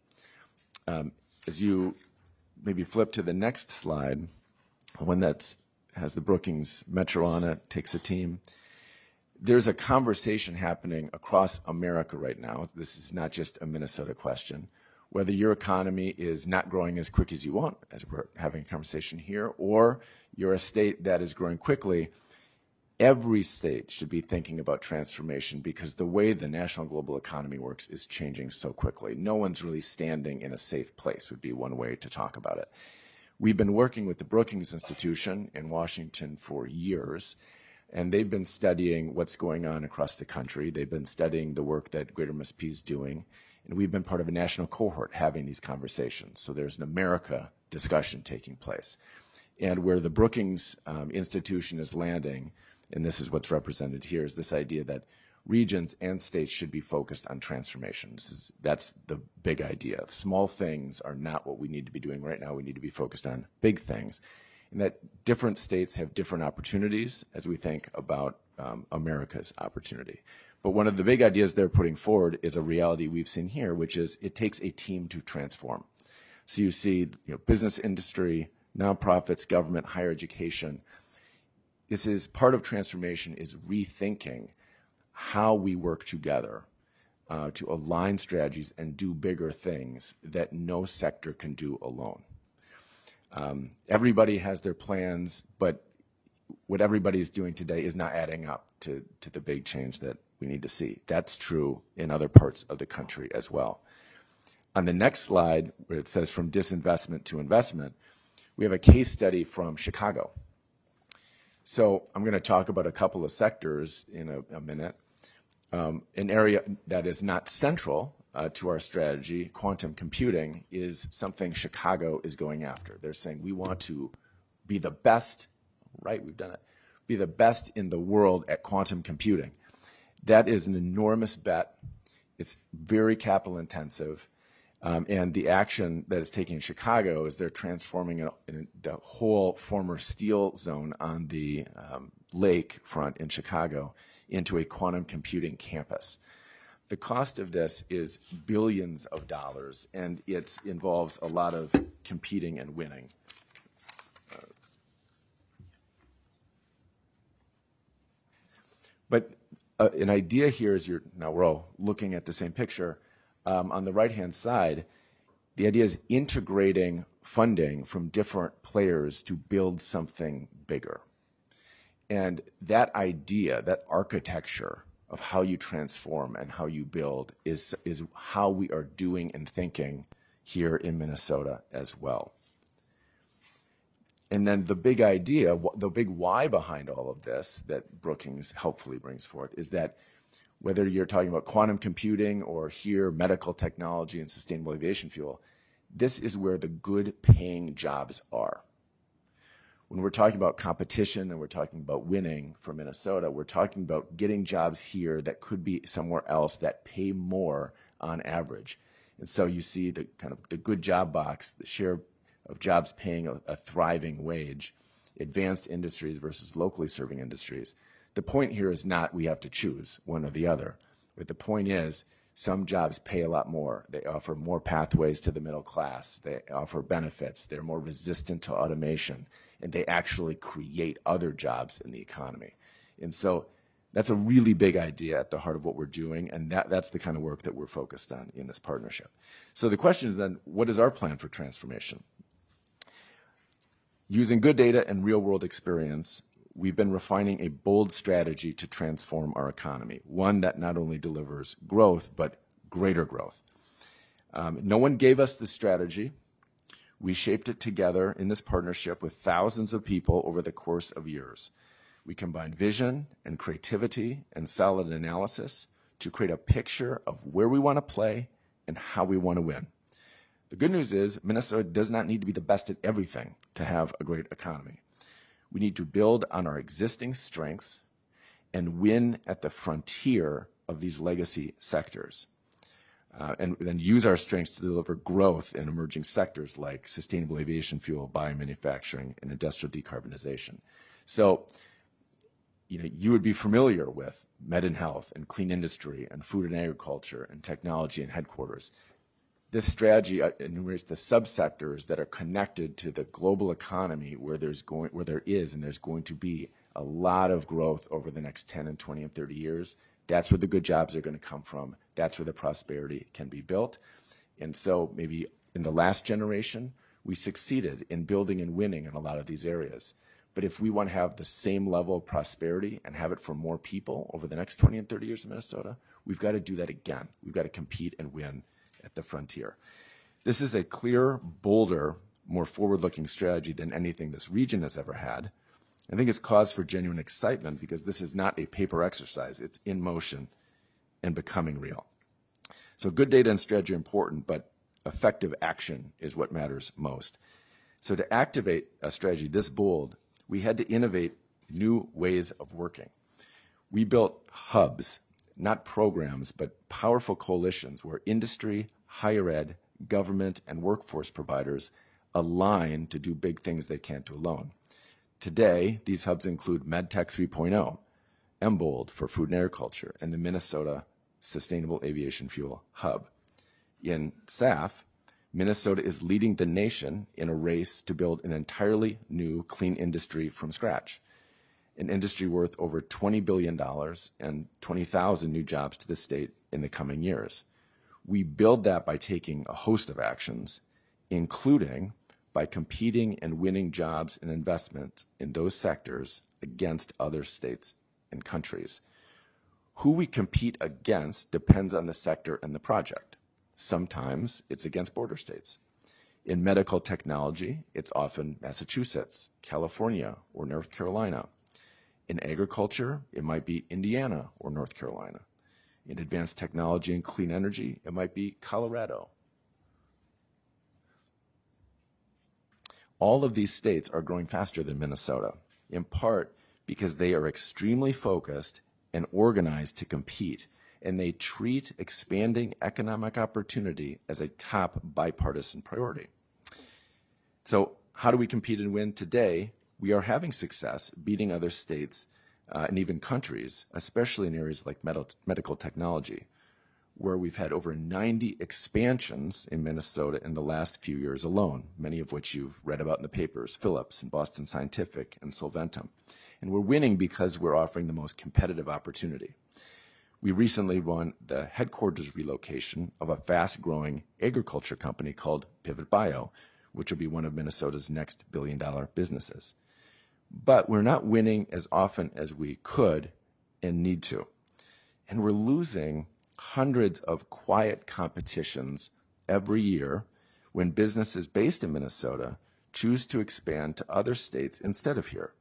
As you maybe flip to the next slide, one that has the Brookings Metro on it, takes a team. There's a conversation happening across America right now. This is not just a Minnesota question. Whether your economy is not growing as quick as you want, as we're having a conversation here, or you're a state that is growing quickly, every state should be thinking about transformation, because the way the national global economy works is changing so quickly. No one's really standing in a safe place would be one way to talk about it. We've been working with the Brookings Institution in Washington for years, and they've been studying what's going on across the country. They've been studying the work that Greater Mississippi is doing, and we've been part of a national cohort having these conversations. So there's an America discussion taking place. And where the Brookings Institution is landing, and this is what's represented here, is this idea that regions and states should be focused on transformation. That's the big idea. Small things are not what we need to be doing right now. We need to be focused on big things. And that different states have different opportunities as we think about America's opportunity. But one of the big ideas they're putting forward is a reality we've seen here, which is it takes a team to transform. So you see business industry, nonprofits, government, higher education. This is part of transformation is rethinking how we work together to align strategies and do bigger things that no sector can do alone. Everybody has their plans, but what everybody is doing today is not adding up to the big change that we need to see. That's true in other parts of the country as well. On the next slide, where it says from disinvestment to investment, we have a case study from Chicago. So I'm going to talk about a couple of sectors in a minute. An area that is not central to our strategy, quantum computing, is something Chicago is going after. They're saying we want to be the best, right, we've done it, be the best in the world at quantum computing. That is an enormous bet. It's very capital intensive. And the action that is taking in Chicago is they're transforming the whole former steel zone on the lake front in Chicago into a quantum computing campus. The cost of this is billions of dollars, and it involves a lot of competing and winning. But an idea here is now we're all looking at the same picture. On the right-hand side, the idea is integrating funding from different players to build something bigger. And that idea, that architecture of how you transform and how you build is how we are doing and thinking here in Minnesota as well. And then the big idea, the big why behind all of this that Brookings helpfully brings forth is that whether you're talking about quantum computing or here medical technology and sustainable aviation fuel, this is where the good paying jobs are. When we're talking about competition and we're talking about winning for Minnesota, we're talking about getting jobs here that could be somewhere else that pay more on average. And so you see the kind of the good job box, the share of jobs paying a thriving wage, advanced industries versus locally serving industries. The point here is not we have to choose one or the other, but the point is some jobs pay a lot more. They offer more pathways to the middle class. They offer benefits. They're more resistant to automation, and they actually create other jobs in the economy. And so that's a really big idea at the heart of what we're doing, and that's the kind of work that we're focused on in this partnership. So the question is then, what is our plan for transformation? Using good data and real-world experience, we've been refining a bold strategy to transform our economy, one that not only delivers growth, but greater growth. No one gave us this strategy. We shaped it together in this partnership with thousands of people over the course of years. We combined vision and creativity and solid analysis to create a picture of where we want to play and how we want to win. The good news is Minnesota does not need to be the best at everything to have a great economy. We need to build on our existing strengths and win at the frontier of these legacy sectors. And then use our strengths to deliver growth in emerging sectors like sustainable aviation fuel, biomanufacturing, and industrial decarbonization. So, you would be familiar with med and health and clean industry and food and agriculture and technology and headquarters. This strategy enumerates the subsectors that are connected to the global economy where there's going to be a lot of growth over the next 10 and 20 and 30 years. That's where the good jobs are going to come from. That's where the prosperity can be built. And so maybe in the last generation, we succeeded in building and winning in a lot of these areas. But if we want to have the same level of prosperity and have it for more people over the next 20 and 30 years in Minnesota, we've got to do that again. We've got to compete and win at the frontier. This is a clearer, bolder, more forward-looking strategy than anything this region has ever had. I think it's cause for genuine excitement because this is not a paper exercise. It's in motion and becoming real. So good data and strategy are important, but effective action is what matters most. So to activate a strategy this bold, we had to innovate new ways of working. We built hubs, not programs, but powerful coalitions where industry, higher ed, government, and workforce providers align to do big things they can't do alone. Today, these hubs include MedTech 3.0, MBOLD for food and agriculture, and the Minnesota Sustainable Aviation Fuel Hub. In SAF, Minnesota is leading the nation in a race to build an entirely new clean industry from scratch, an industry worth over $20 billion and 20,000 new jobs to the state in the coming years. We build that by taking a host of actions, including by competing and winning jobs and investment in those sectors against other states and countries. Who we compete against depends on the sector and the project. Sometimes it's against border states. In medical technology, it's often Massachusetts, California, or North Carolina. In agriculture, it might be Indiana or North Carolina. In advanced technology and clean energy, it might be Colorado. All of these states are growing faster than Minnesota, in part because they are extremely focused and organized to compete, and they treat expanding economic opportunity as a top bipartisan priority. So how do we compete and win? Today, we are having success beating other states and even countries, especially in areas like medical technology, where we've had over 90 expansions in Minnesota in the last few years alone, many of which you've read about in the papers, Philips and Boston Scientific and Solventum. And we're winning because we're offering the most competitive opportunity. We recently won the headquarters relocation of a fast-growing agriculture company called Pivot Bio, which will be one of Minnesota's next billion-dollar businesses. But we're not winning as often as we could and need to. And we're losing hundreds of quiet competitions every year when businesses based in Minnesota choose to expand to other states instead of here,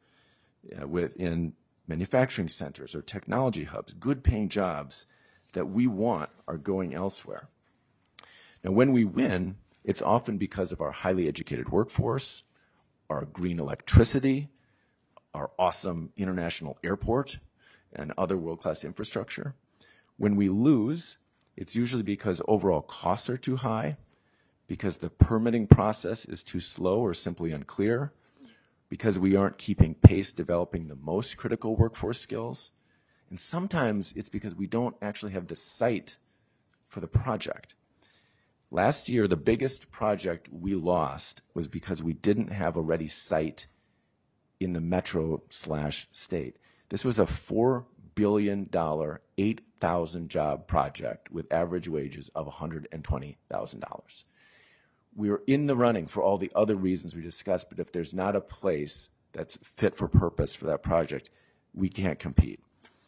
within manufacturing centers or technology hubs. Good-paying jobs that we want are going elsewhere. Now, when we win, it's often because of our highly educated workforce, our green electricity, our awesome international airport, and other world-class infrastructure. When we lose, it's usually because overall costs are too high, because the permitting process is too slow or simply unclear, because we aren't keeping pace developing the most critical workforce skills, and sometimes it's because we don't actually have the site for the project. Last year, the biggest project we lost was because we didn't have a ready site in the metro/state. This was a $4 billion, 8,000 job project with average wages of $120,000. We're in the running for all the other reasons we discussed, but if there's not a place that's fit for purpose for that project, we can't compete.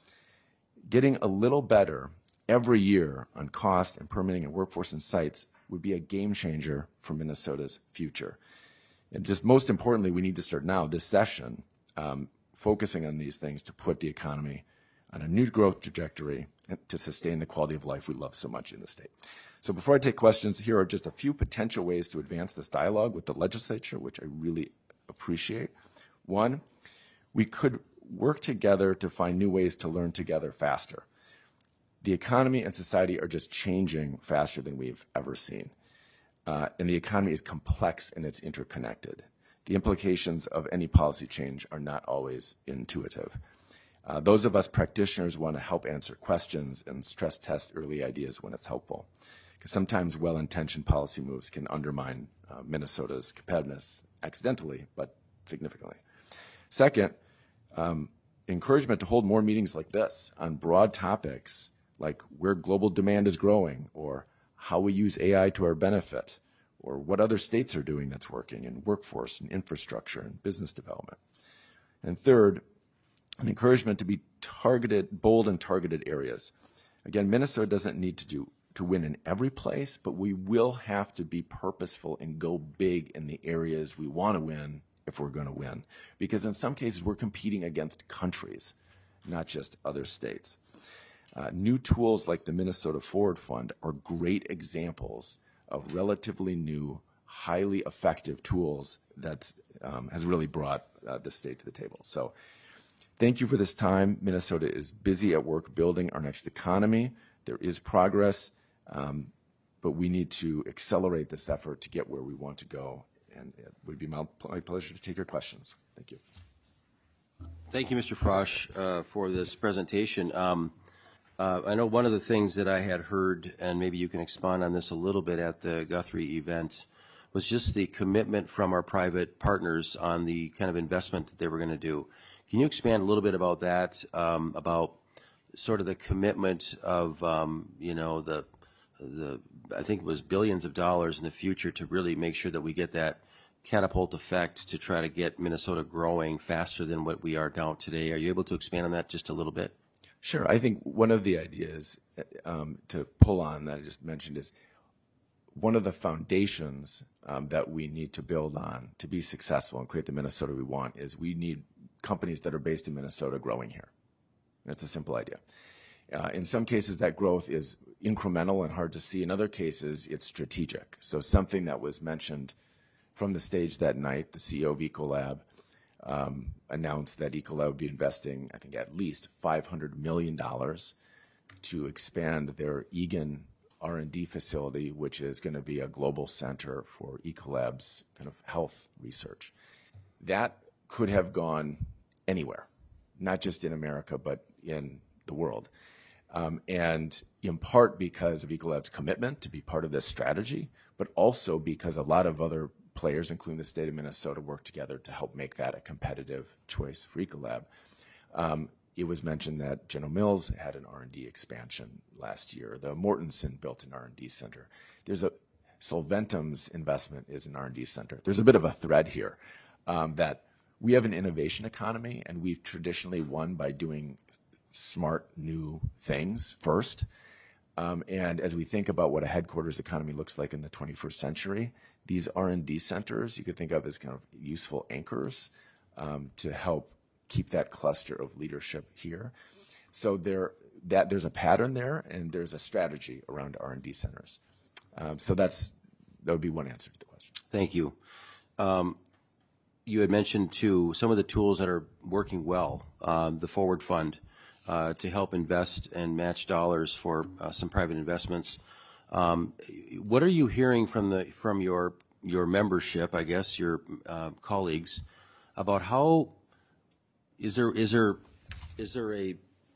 Getting a little better every year on cost and permitting and workforce and sites would be a game changer for Minnesota's future. And just most importantly, we need to start now, this session, focusing on these things to put the economy on a new growth trajectory and to sustain the quality of life we love so much in the state. So before I take questions, here are just a few potential ways to advance this dialogue with the legislature, which I really appreciate. One, we could work together to find new ways to learn together faster. The economy and society are just changing faster than we've ever seen. And the economy is complex and it's interconnected. The implications of any policy change are not always intuitive. Those of us practitioners want to help answer questions and stress test early ideas when it's helpful, because sometimes well-intentioned policy moves can undermine Minnesota's competitiveness accidentally, but significantly. Second, encouragement to hold more meetings like this on broad topics like where global demand is growing, or how we use AI to our benefit, or what other states are doing that's working in workforce and infrastructure and business development. And third, an encouragement to be targeted, bold and targeted areas. Again, Minnesota doesn't need to win in every place, but we will have to be purposeful and go big in the areas we want to win if we're going to win. Because in some cases, we're competing against countries, not just other states. New tools like the Minnesota Forward Fund are great examples of relatively new, highly effective tools that has really brought the state to the table. So thank you for this time. Minnesota is busy at work building our next economy. There is progress, but we need to accelerate this effort to get where we want to go. And it would be my pleasure to take your questions. Thank you. Thank you, Mr. Frosch, for this presentation. I know one of the things that I had heard, and maybe you can expand on this a little bit at the Guthrie event, was just the commitment from our private partners on the kind of investment that they were going to do. Can you expand a little bit about that, about sort of the commitment of, I think it was billions of dollars in the future to really make sure that we get that catapult effect to try to get Minnesota growing faster than what we are down today. Are you able to expand on that just a little bit? Sure. I think one of the ideas to pull on that I just mentioned is one of the foundations that we need to build on to be successful and create the Minnesota we want is we need companies that are based in Minnesota growing here. That's a simple idea. In some cases, that growth is incremental and hard to see. In other cases, it's strategic. So something that was mentioned from the stage that night, the CEO of Ecolab, announced that Ecolab would be investing, I think, at least $500 million to expand their Egan R&D facility, which is going to be a global center for Ecolab's kind of health research. That could have gone anywhere, not just in America, but in the world. And in part because of Ecolab's commitment to be part of this strategy, but also because a lot of other players, including the state of Minnesota, work together to help make that a competitive choice for Ecolab. It was mentioned that General Mills had an R&D expansion last year. The Mortenson built an R&D center. Solventum's investment is an R&D center. There's a bit of a thread here that we have an innovation economy, and we've traditionally won by doing smart new things first. And as we think about what a headquarters economy looks like in the 21st century, these R&D centers you could think of as kind of useful anchors to help keep that cluster of leadership here. So there's a pattern there, and there's a strategy around R&D centers. So that would be one answer to the question. Thank you. You had mentioned, too, some of the tools that are working well, the Forward Fund, to help invest and match dollars for some private investments. What are you hearing from your membership, I guess, your colleagues, about how is there a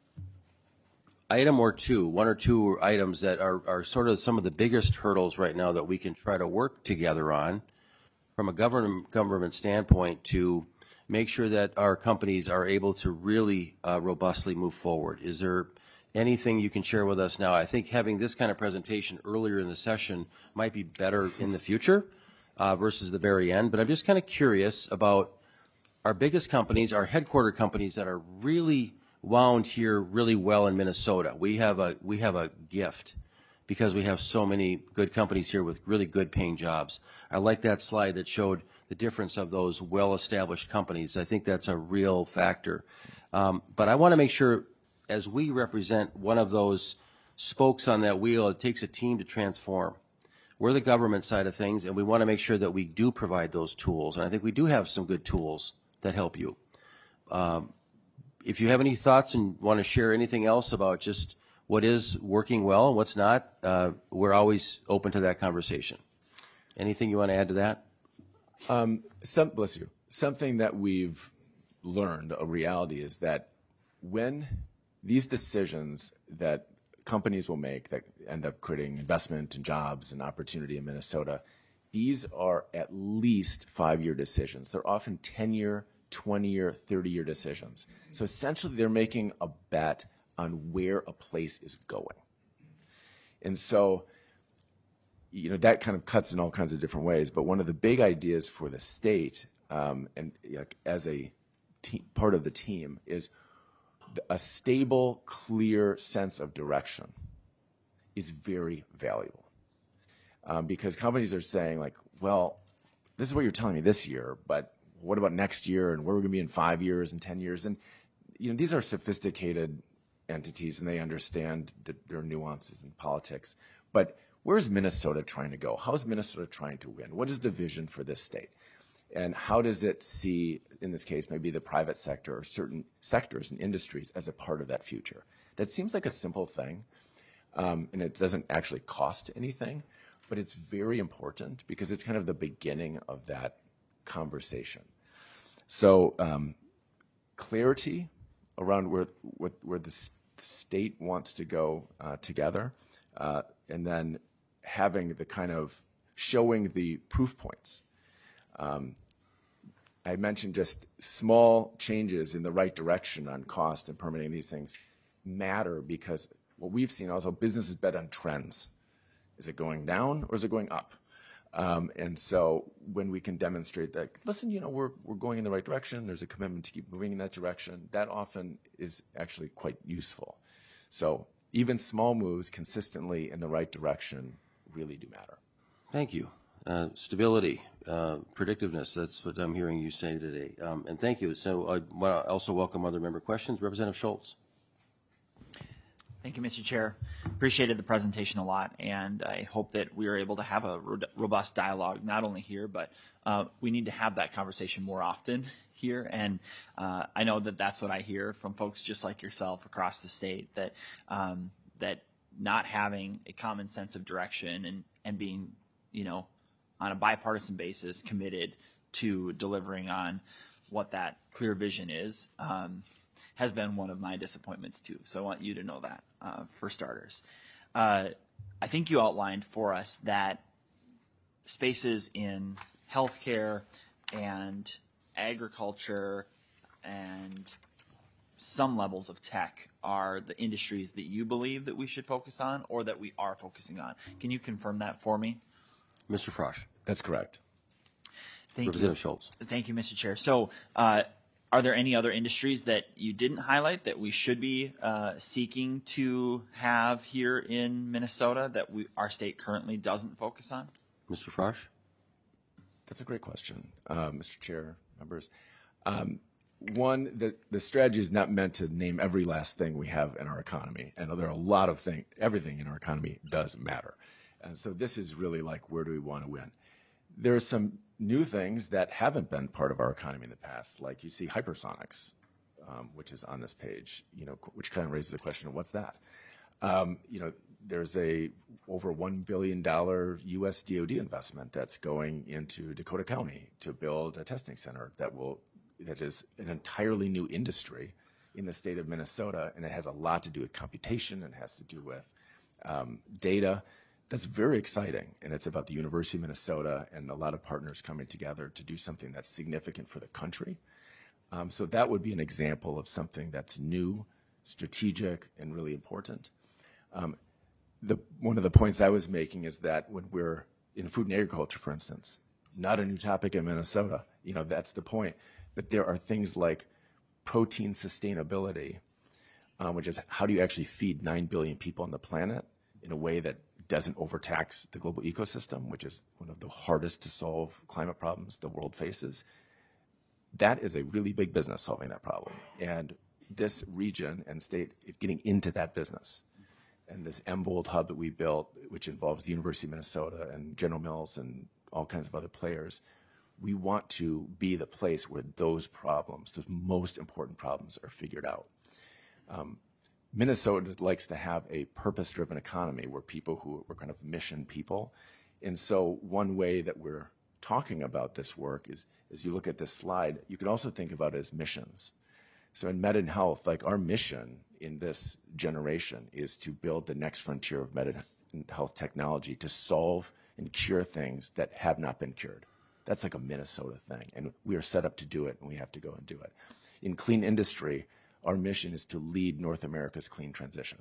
item or two, one or two items that are sort of some of the biggest hurdles right now that we can try to work together on from a government standpoint to make sure that our companies are able to really robustly move forward? Is there anything you can share with us now? I think having this kind of presentation earlier in the session might be better in the future versus the very end, but I'm just kind of curious about our biggest companies, our headquarter companies that are really wound here really well in Minnesota. We have a gift because we have so many good companies here with really good paying jobs. I like that slide that showed the difference of those well-established companies. I think that's a real factor. But I want to make sure, as we represent one of those spokes on that wheel, it takes a team to transform. We're the government side of things, and we want to make sure that we do provide those tools. And I think we do have some good tools that help you. If you have any thoughts and want to share anything else about just what is working well and what's not, we're always open to that conversation. Anything you want to add to that? Bless you. Something that we've learned, a reality, is that when these decisions that companies will make that end up creating investment and jobs and opportunity in Minnesota, these are at least 5-year decisions. They're often 10-year, 20-year, 30-year decisions. So essentially they're making a bet on where a place is going. And so, that kind of cuts in all kinds of different ways. But one of the big ideas for the state, and as a part of the team, is a stable, clear sense of direction is very valuable. Because companies are saying, like, well, this is what you're telling me this year, but what about next year, and where we're going to be in 5 years and 10 years? And these are sophisticated entities, and they understand that there are nuances in politics. But where's Minnesota trying to go? How is Minnesota trying to win? What is the vision for this state? And how does it see, in this case, maybe the private sector or certain sectors and industries as a part of that future? That seems like a simple thing, and it doesn't actually cost anything, but it's very important because it's kind of the beginning of that conversation. So clarity around where the state wants to go together, and then having the kind of showing the proof points. I mentioned just small changes in the right direction on cost and permitting. These things matter because what we've seen also, business is bet on trends. Is it going down or is it going up? And so when we can demonstrate that, listen, we're going in the right direction, there's a commitment to keep moving in that direction, that often is actually quite useful. So even small moves consistently in the right direction really do matter. Thank you. Stability, predictiveness, that's what I'm hearing you say today. And thank you. So I want to also welcome other member questions. Representative Schultz. Thank you, Mr. Chair. Appreciated the presentation a lot, and I hope that we are able to have a robust dialogue, not only here, but we need to have that conversation more often here. And I know that that's what I hear from folks just like yourself across the state, that that not having a common sense of direction and being, on a bipartisan basis committed to delivering on what that clear vision is, has been one of my disappointments too. So I want you to know that, for starters. I think you outlined for us that spaces in healthcare and agriculture and some levels of tech are the industries that you believe that we should focus on or that we are focusing on. Can you confirm that for me? Mr. Frosch. That's correct. Thank Representative you. Schultz. Thank you, Mr. Chair. So are there any other industries that you didn't highlight that we should be seeking to have here in Minnesota that our state currently doesn't focus on? Mr. Frosch. That's a great question, Mr. Chair, members. One, the strategy is not meant to name every last thing we have in our economy. And there are a lot of things, everything in our economy does matter. And so this is really like, where do we want to win? There are some new things that haven't been part of our economy in the past, like you see hypersonics, which is on this page, which kind of raises the question of what's that? There's a over $1 billion U.S. DoD investment that's going into Dakota County to build a testing center that is an entirely new industry in the state of Minnesota, and it has a lot to do with computation and has to do with data. That's very exciting, and it's about the University of Minnesota and a lot of partners coming together to do something that's significant for the country. So that would be an example of something that's new, strategic, and really important. One of the points I was making is that when we're in food and agriculture, for instance, not a new topic in Minnesota, that's the point. But there are things like protein sustainability, which is how do you actually feed 9 billion people on the planet in a way that doesn't overtax the global ecosystem, which is one of the hardest to solve climate problems the world faces. That is a really big business, solving that problem. And this region and state is getting into that business. And this Embold hub that we built, which involves the University of Minnesota and General Mills and all kinds of other players, we want to be the place where those problems, those most important problems, are figured out. Minnesota likes to have a purpose-driven economy where we're kind of mission people. And so one way that we're talking about this work is, as you look at this slide, you can also think about it as missions. So in med and health, like our mission in this generation is to build the next frontier of med and health technology to solve and cure things that have not been cured. That's like a Minnesota thing, and we are set up to do it, and we have to go and do it. In clean industry, our mission is to lead North America's clean transition.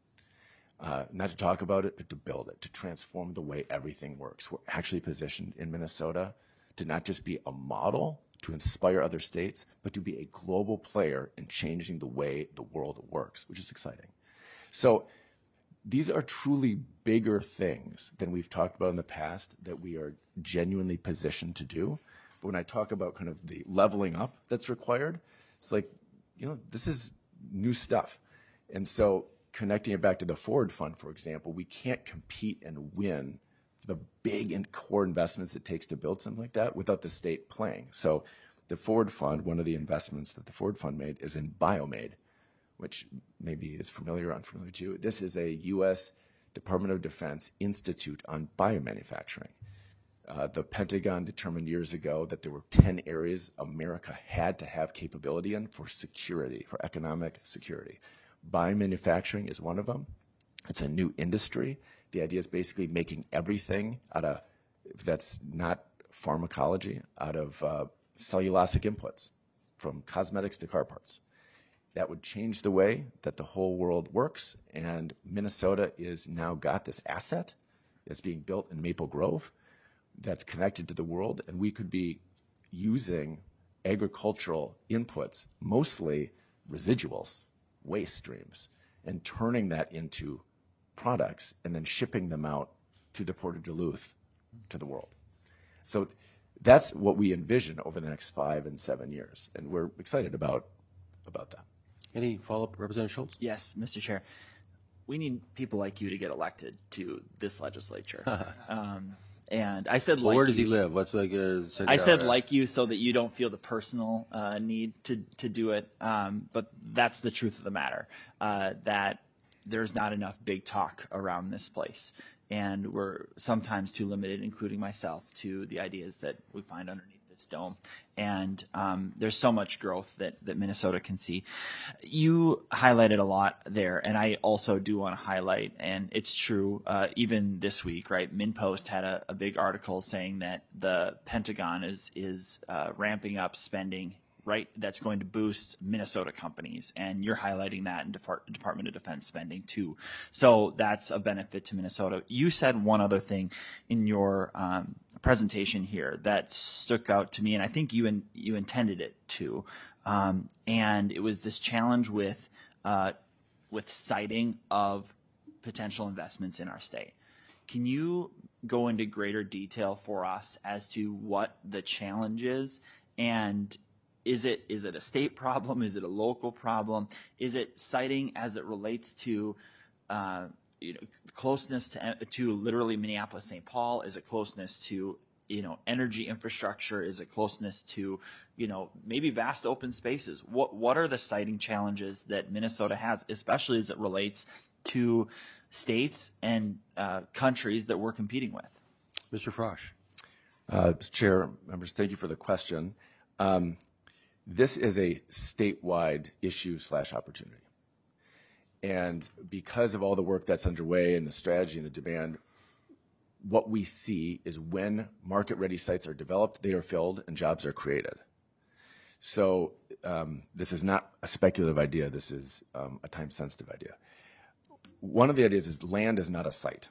Not to talk about it, but to build it, to transform the way everything works. We're actually positioned in Minnesota to not just be a model to inspire other states, but to be a global player in changing the way the world works, which is exciting. So these are truly bigger things than we've talked about in the past that we are genuinely positioned to do. But when I talk about kind of the leveling up that's required, it's like, this is new stuff. And so connecting it back to the Ford Fund, for example, we can't compete and win the big and core investments it takes to build something like that without the state playing. So the Ford Fund, one of the investments that the Ford Fund made is in BioMade, which maybe is familiar or unfamiliar to you. This is a U.S. Department of Defense Institute on biomanufacturing. The Pentagon determined years ago that there were 10 areas America had to have capability in for security, for economic security. Biomanufacturing is one of them. It's a new industry. The idea is basically making everything out of, if that's not pharmacology, out of cellulosic inputs, from cosmetics to car parts. That would change the way that the whole world works, and Minnesota is now got this asset that's being built in Maple Grove that's connected to the world, and we could be using agricultural inputs, mostly residuals, waste streams, and turning that into products and then shipping them out through the Port of Duluth to the world. So that's what we envision over the next 5 and 7 years, and we're excited about that. Any follow-up, Representative Schultz? Yes, Mr. Chair. we need people like you to get elected to this legislature. And I said, Well, like where does you. he live? What's like a? I said like you so that you don't feel the personal need to do it. But that's the truth of the matter, that there's not enough big talk around this place. And we're sometimes too limited, including myself, to the ideas that we find underneath this dome. And there's so much growth that Minnesota can see. You highlighted a lot there, and I also do want to highlight, and it's true, even this week, right? MinnPost had a big article saying that the Pentagon is ramping up spending, right? That's going to boost Minnesota companies, and you're highlighting that in Department of Defense spending too. So that's a benefit to Minnesota. You said one other thing in your presentation here that stuck out to me, and I think you intended it to, and it was this challenge with siting of potential investments in our state. Can you go into greater detail for us as to what the challenge is, and is it a state problem? Is it a local problem? Is it siting as it relates to closeness to literally Minneapolis, St. Paul? Is it closeness to energy infrastructure? Is it closeness to maybe vast open spaces? What are the siting challenges that Minnesota has, especially as it relates to states and countries that we're competing with? Mr. Frosch. Chair, members, thank you for the question. This is a statewide issue/opportunity. And because of all the work that's underway and the strategy and the demand, what we see is when market-ready sites are developed, they are filled and jobs are created. So this is not a speculative idea. This is a time-sensitive idea. One of the ideas is land is not a site.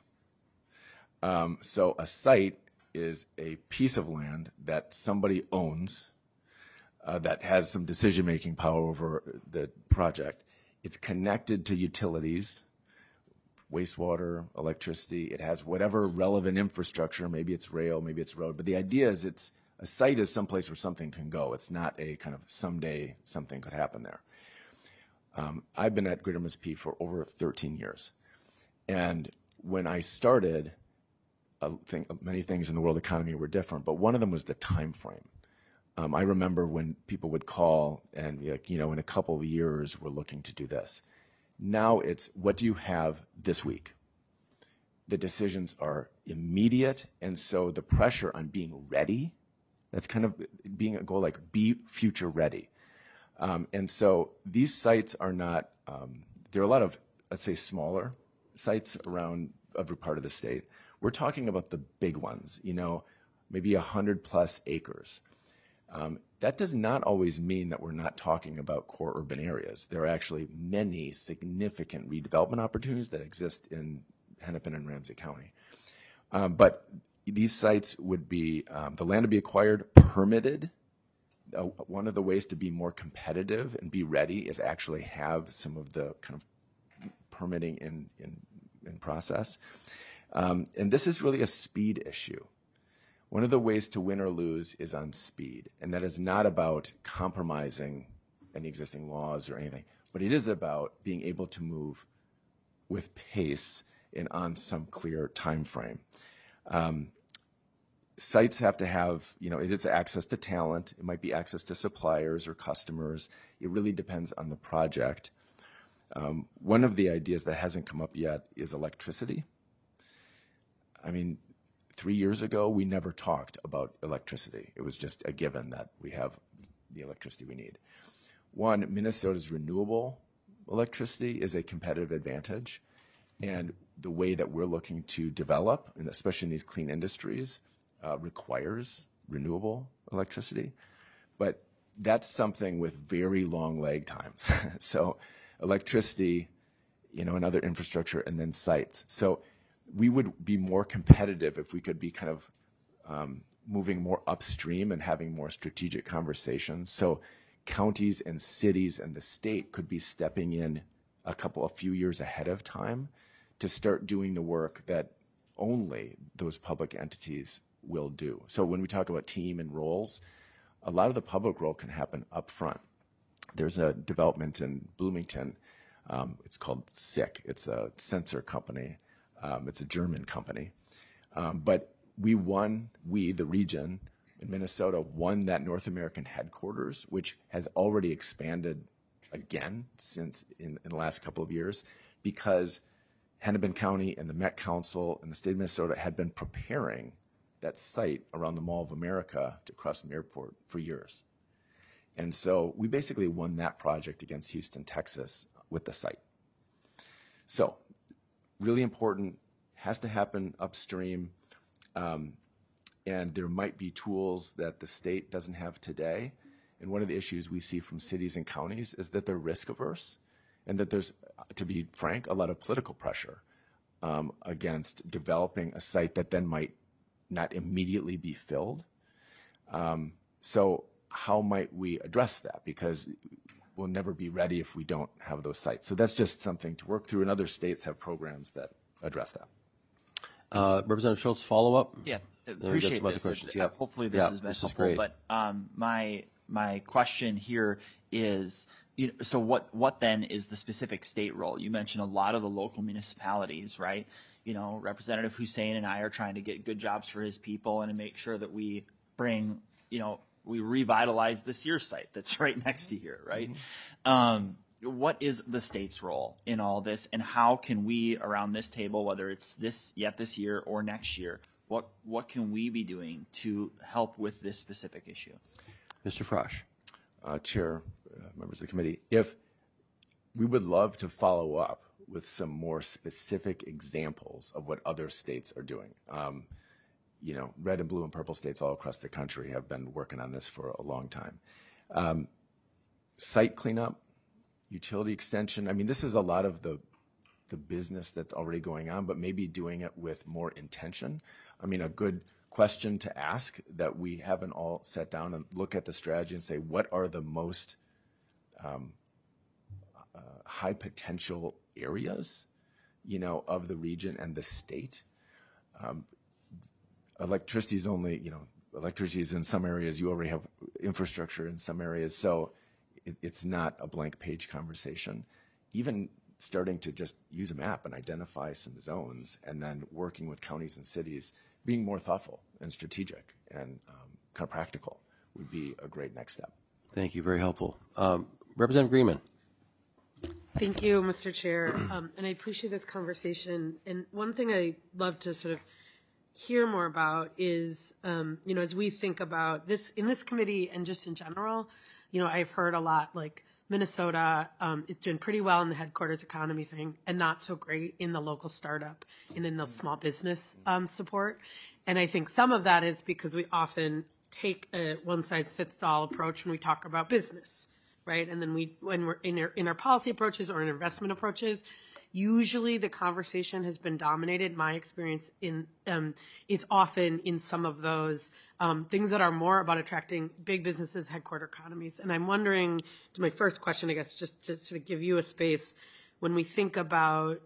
So a site is a piece of land that somebody owns that has some decision-making power over the project. It's connected to utilities, wastewater, electricity. It has whatever relevant infrastructure. Maybe it's rail, maybe it's road. But the idea is a site is someplace where something can go. It's not a kind of someday something could happen there. I've been at Greater MSP for over 13 years. And when I started, many things in the world economy were different, but one of them was the time frame. I remember when people would call and be like, in a couple of years, we're looking to do this. Now it's, what do you have this week? The decisions are immediate, and so the pressure on being ready, that's kind of being a goal, like be future ready. And so these sites are not, there are a lot of, let's say, smaller sites around every part of the state. We're talking about the big ones, maybe 100+ acres. That does not always mean that we're not talking about core urban areas. There are actually many significant redevelopment opportunities that exist in Hennepin and Ramsey County. But these sites would be, the land to be acquired, permitted. One of the ways to be more competitive and be ready is actually have some of the kind of permitting in process. And this is really a speed issue. One of the ways to win or lose is on speed, and that is not about compromising any existing laws or anything, but it is about being able to move with pace and on some clear time frame. Sites have to have, it's access to talent. It might be access to suppliers or customers. It really depends on the project. One of the ideas that hasn't come up yet is electricity. 3 years ago, we never talked about electricity. It was just a given that we have the electricity we need. One, Minnesota's renewable electricity is a competitive advantage, and the way that we're looking to develop, and especially in these clean industries, requires renewable electricity. But that's something with very long lag times. So electricity, and other infrastructure, and then sites. So we would be more competitive if we could be kind of moving more upstream and having more strategic conversations. So counties and cities and the state could be stepping in a few years ahead of time to start doing the work that only those public entities will do. So when we talk about team and roles, a lot of the public role can happen up front. There's a development in Bloomington It's called SICK. It's a sensor company. It's a German company. But the region in Minnesota, won that North American headquarters, which has already expanded again since in the last couple of years, because Hennepin County and the Met Council and the state of Minnesota had been preparing that site around the Mall of America to cross the airport for years. And so we basically won that project against Houston, Texas with the site. So really important, has to happen upstream. And there might be tools that the state doesn't have today. And one of the issues we see from cities and counties is that they're risk averse, and that there's, to be frank, a lot of political pressure against developing a site that then might not immediately be filled. So how might we address that? Because we'll never be ready if we don't have those sites. So that's just something to work through, and other states have programs that address that. Representative Schultz, follow up? Yeah, Then we get appreciate some other this. questions. Hopefully this has been helpful. Great. But my question here is, so what then is the specific state role? You mentioned a lot of the local municipalities, right? Representative Hussein and I are trying to get good jobs for his people and to make sure that we bring, we revitalize the Sears site that's right next to here, right? Mm-hmm. What is the state's role in all this, and how can we around this table, whether it's this year or next year, what can we be doing to help with this specific issue? Mr. Frosch. Chair, members of the committee, if we would love to follow up with some more specific examples of what other states are doing. Red and blue and purple states all across the country have been working on this for a long time. Site cleanup, utility extension. I mean, this is a lot of the business that's already going on, but maybe doing it with more intention. I mean, a good question to ask that we haven't all sat down and look at the strategy and say, what are the most high potential areas, of the region and the state? Electricity is in some areas. You already have infrastructure in some areas. So it's not a blank page conversation. Even starting to just use a map and identify some zones, and then working with counties and cities, being more thoughtful and strategic and kind of practical would be a great next step. Thank you. Very helpful. Representative Greenman. Thank you, Mr. Chair. And I appreciate this conversation. And one thing I love to sort of hear more about is, as we think about this in this committee and just in general, I've heard a lot like Minnesota is doing pretty well in the headquarters economy thing and not so great in the local startup and in the small business support. And I think some of that is because we often take a one-size-fits-all approach when we talk about business, right? And then when we're in our policy approaches or in investment approaches, usually the conversation has been dominated. My experience is often in some of those things that are more about attracting big businesses, headquarter economies. And I'm wondering, to my first question, I guess, just to sort of give you a space, when we think about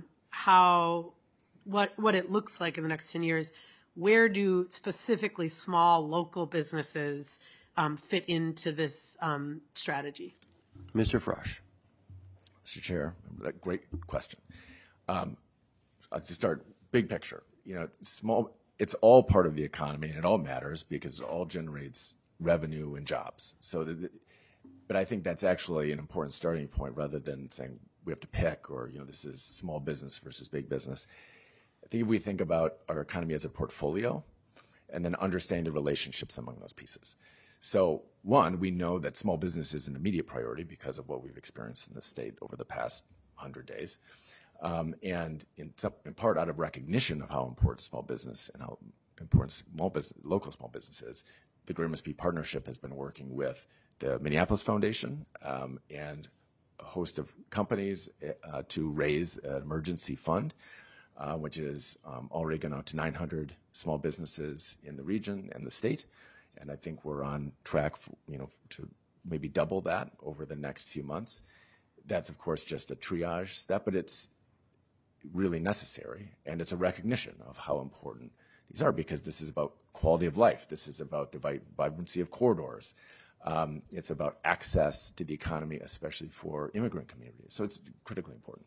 what it looks like in the next 10 years, where do specifically small local businesses fit into this strategy? Mr. Frosch. Mr. Chair, great question. I'll just start big picture. It's all part of the economy, and it all matters because it all generates revenue and jobs. But I think that's actually an important starting point rather than saying we have to pick or, this is small business versus big business. I think if we think about our economy as a portfolio and then understand the relationships among those pieces. So one, we know that small business is an immediate priority because of what we've experienced in the state over the past 100 days. And in part out of recognition of how important small business and how important local small business is, the Greater Mississippi Partnership has been working with the Minneapolis Foundation and a host of companies to raise an emergency fund, which is already gone out to 900 small businesses in the region and the state. And I think we're on track to maybe double that over the next few months. That's, of course, just a triage step, but it's really necessary. And it's a recognition of how important these are because this is about quality of life. This is about the vibrancy of corridors. It's about access to the economy, especially for immigrant communities. So it's critically important.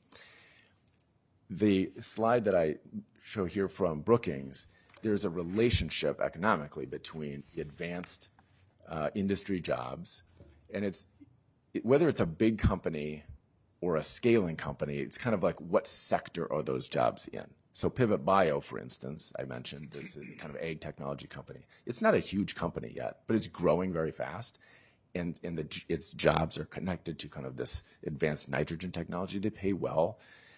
The slide that I show here from Brookings, there's a relationship economically between the advanced industry jobs, and whether it's a big company or a scaling company, it's kind of like what sector are those jobs in? So Pivot Bio, for instance, I mentioned, this is kind of ag technology company. It's not a huge company yet, but it's growing very fast, and its jobs are connected to kind of this advanced nitrogen technology. They pay well.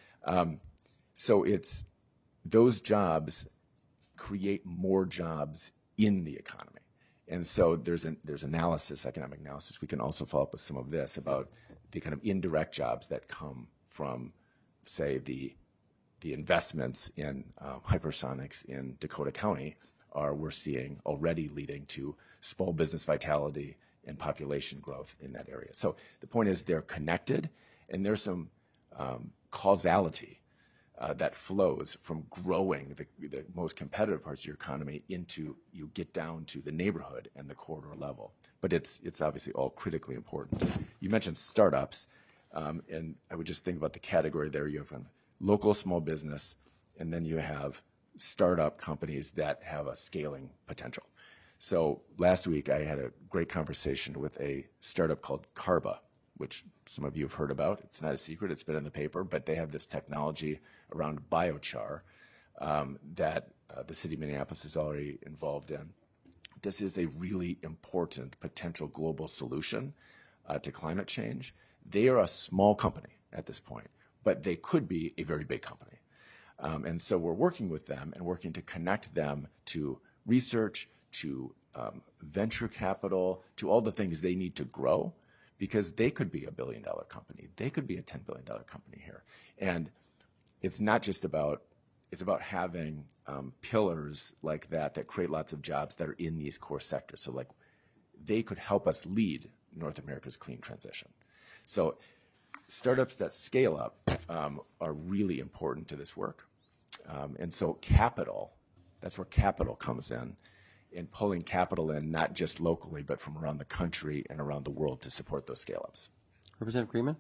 So those jobs create more jobs in the economy. And so there's analysis, economic analysis. We can also follow up with some of this about the kind of indirect jobs that come from, say, the investments in hypersonics in Dakota County we're seeing already leading to small business vitality and population growth in that area. So the point is they're connected, and there's some causality that flows from growing the most competitive parts of your economy into you get down to the neighborhood and the corridor level. But it's obviously all critically important. You mentioned startups, and I would just think about the category there. You have local small business, and then you have startup companies that have a scaling potential. So last week I had a great conversation with a startup called Carba, which some of you have heard about. It's not a secret, it's been in the paper, but they have this technology around biochar that the city of Minneapolis is already involved in. This is a really important potential global solution to climate change. They are a small company at this point, but they could be a very big company. And so we're working with them and working to connect them to research, to venture capital, to all the things they need to grow, because they could be a $1 billion company. They could be a $10 billion company here. And it's not just about, it's about having pillars like that create lots of jobs that are in these core sectors. So like they could help us lead North America's clean transition. So startups that scale up are really important to this work. And so capital, that's where capital comes in pulling capital in, not just locally, but from around the country and around the world to support those scale-ups. Representative Greenman?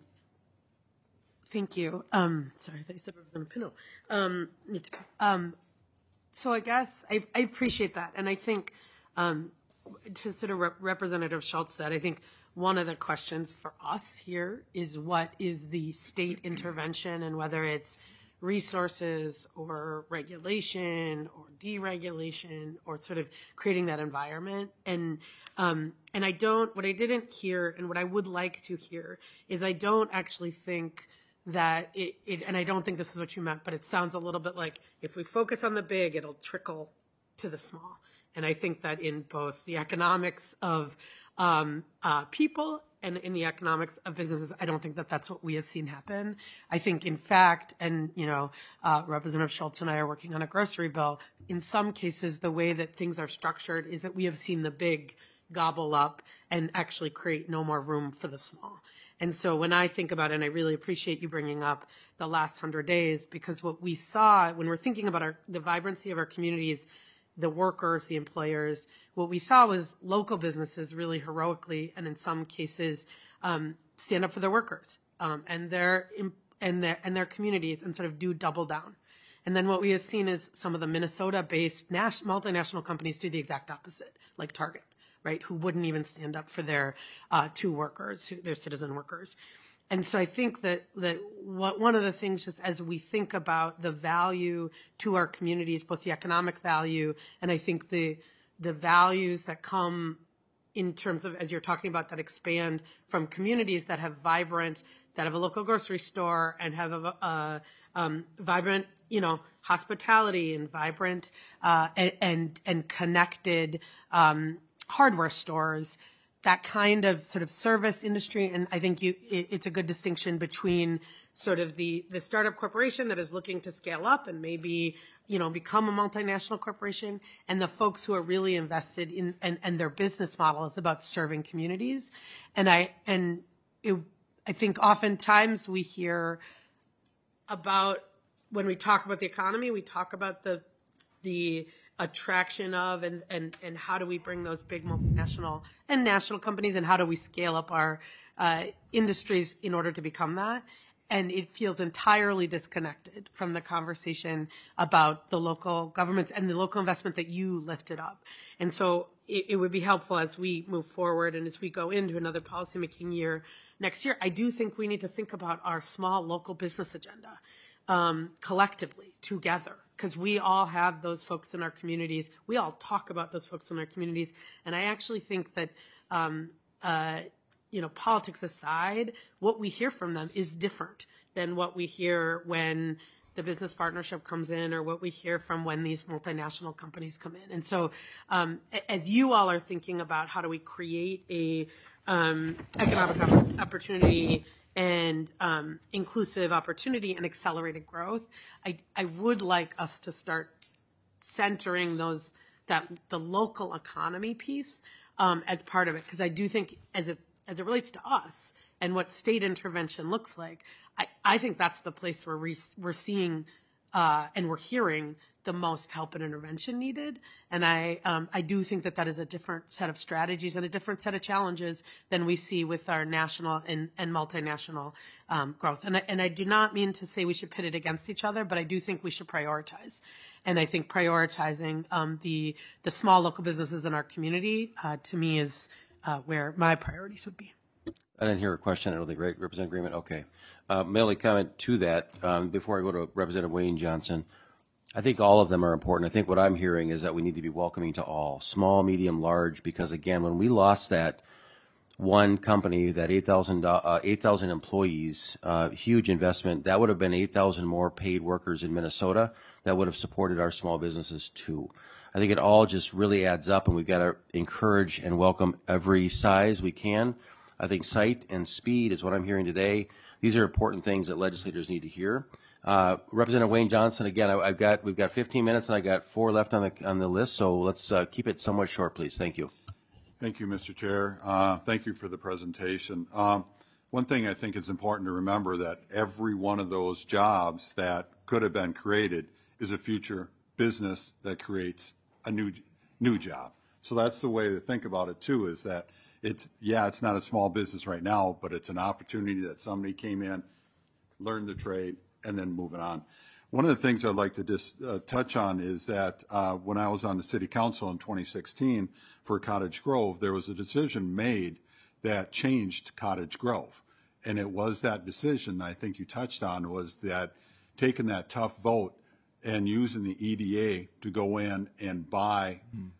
Thank you. Sorry, I thought you said Representative Pino. So I guess I appreciate that. And I think, to sort of Representative Schultz said, I think one of the questions for us here is what is the state intervention, and whether it's resources or regulation or deregulation or sort of creating that environment. And what I didn't hear and what I would like to hear is I don't actually think that and I don't think this is what you meant, but it sounds a little bit like if we focus on the big, it'll trickle to the small. And I think that in both the economics of people and in the economics of businesses, I don't think that that's what we have seen happen. I think, in fact, and Representative Schultz and I are working on a grocery bill. In some cases, the way that things are structured is that we have seen the big gobble up and actually create no more room for the small. And so when I think about it, and I really appreciate you bringing up the last 100 days, because what we saw when we're thinking about the vibrancy of our communities, the workers, the employers, what we saw was local businesses really heroically, and in some cases, stand up for their workers and their communities and sort of do double down. And then what we have seen is some of the Minnesota-based multinational companies do the exact opposite, like Target, right, who wouldn't even stand up for their their citizen workers. And so I think that one of the things, just as we think about the value to our communities, both the economic value and I think the values that come in terms of, as you're talking about, that expand from communities that have that have a local grocery store and have a vibrant, hospitality and vibrant and connected hardware stores. That kind of sort of service industry, and I think it's a good distinction between sort of the startup corporation that is looking to scale up and maybe become a multinational corporation, and the folks who are really invested in and their business model is about serving communities. And I think oftentimes we hear about, when we talk about the economy, we talk about the attraction of and how do we bring those big multinational and national companies and how do we scale up our industries in order to become that. And it feels entirely disconnected from the conversation about the local governments and the local investment that you lifted up. And so it would be helpful as we move forward and as we go into another policymaking year next year. I do think we need to think about our small local business agenda collectively together, because we all have those folks in our communities. We all talk about those folks in our communities. And I actually think that politics aside, what we hear from them is different than what we hear when the business partnership comes in or what we hear from when these multinational companies come in. And so as you all are thinking about how do we create a economic opportunity and inclusive opportunity and accelerated growth, I would like us to start centering the local economy piece as part of it, because I do think as it relates to us and what state intervention looks like, I think that's the place where we're seeing and we're hearing the most help and intervention needed. And I do think that is a different set of strategies and a different set of challenges than we see with our national and multinational growth. And I do not mean to say we should pit it against each other, but I do think we should prioritize. And I think prioritizing the small local businesses in our community, to me, is where my priorities would be. I didn't hear a question. I don't think, right? Representative Greenman? Okay. Mainly comment to that before I go to Representative Wayne Johnson. I think all of them are important. I think what I'm hearing is that we need to be welcoming to all, small, medium, large, because, again, when we lost that one company, that 8,000 employees, huge investment, that would have been 8,000 more paid workers in Minnesota that would have supported our small businesses too. I think it all just really adds up, and we've got to encourage and welcome every size we can. I think sight and speed is what I'm hearing today. These are important things that legislators need to hear. Representative Wayne Johnson, again, we've got 15 minutes, and I got 4 left on the list, so let's keep it somewhat short, please. Thank you. Thank you, Mr. Chair. Thank you for the presentation. One thing I think is important to remember, that every one of those jobs that could have been created is a future business that creates a new job. So that's the way to think about it too, is that it's not a small business right now, but it's an opportunity that somebody came in, learned the trade, and then moving on. One of the things I'd like to just touch on is that when I was on the City Council in 2016 for Cottage Grove, there was a decision made that changed Cottage Grove. And it was that decision I think you touched on, was that taking that tough vote and using the EDA to go in and buy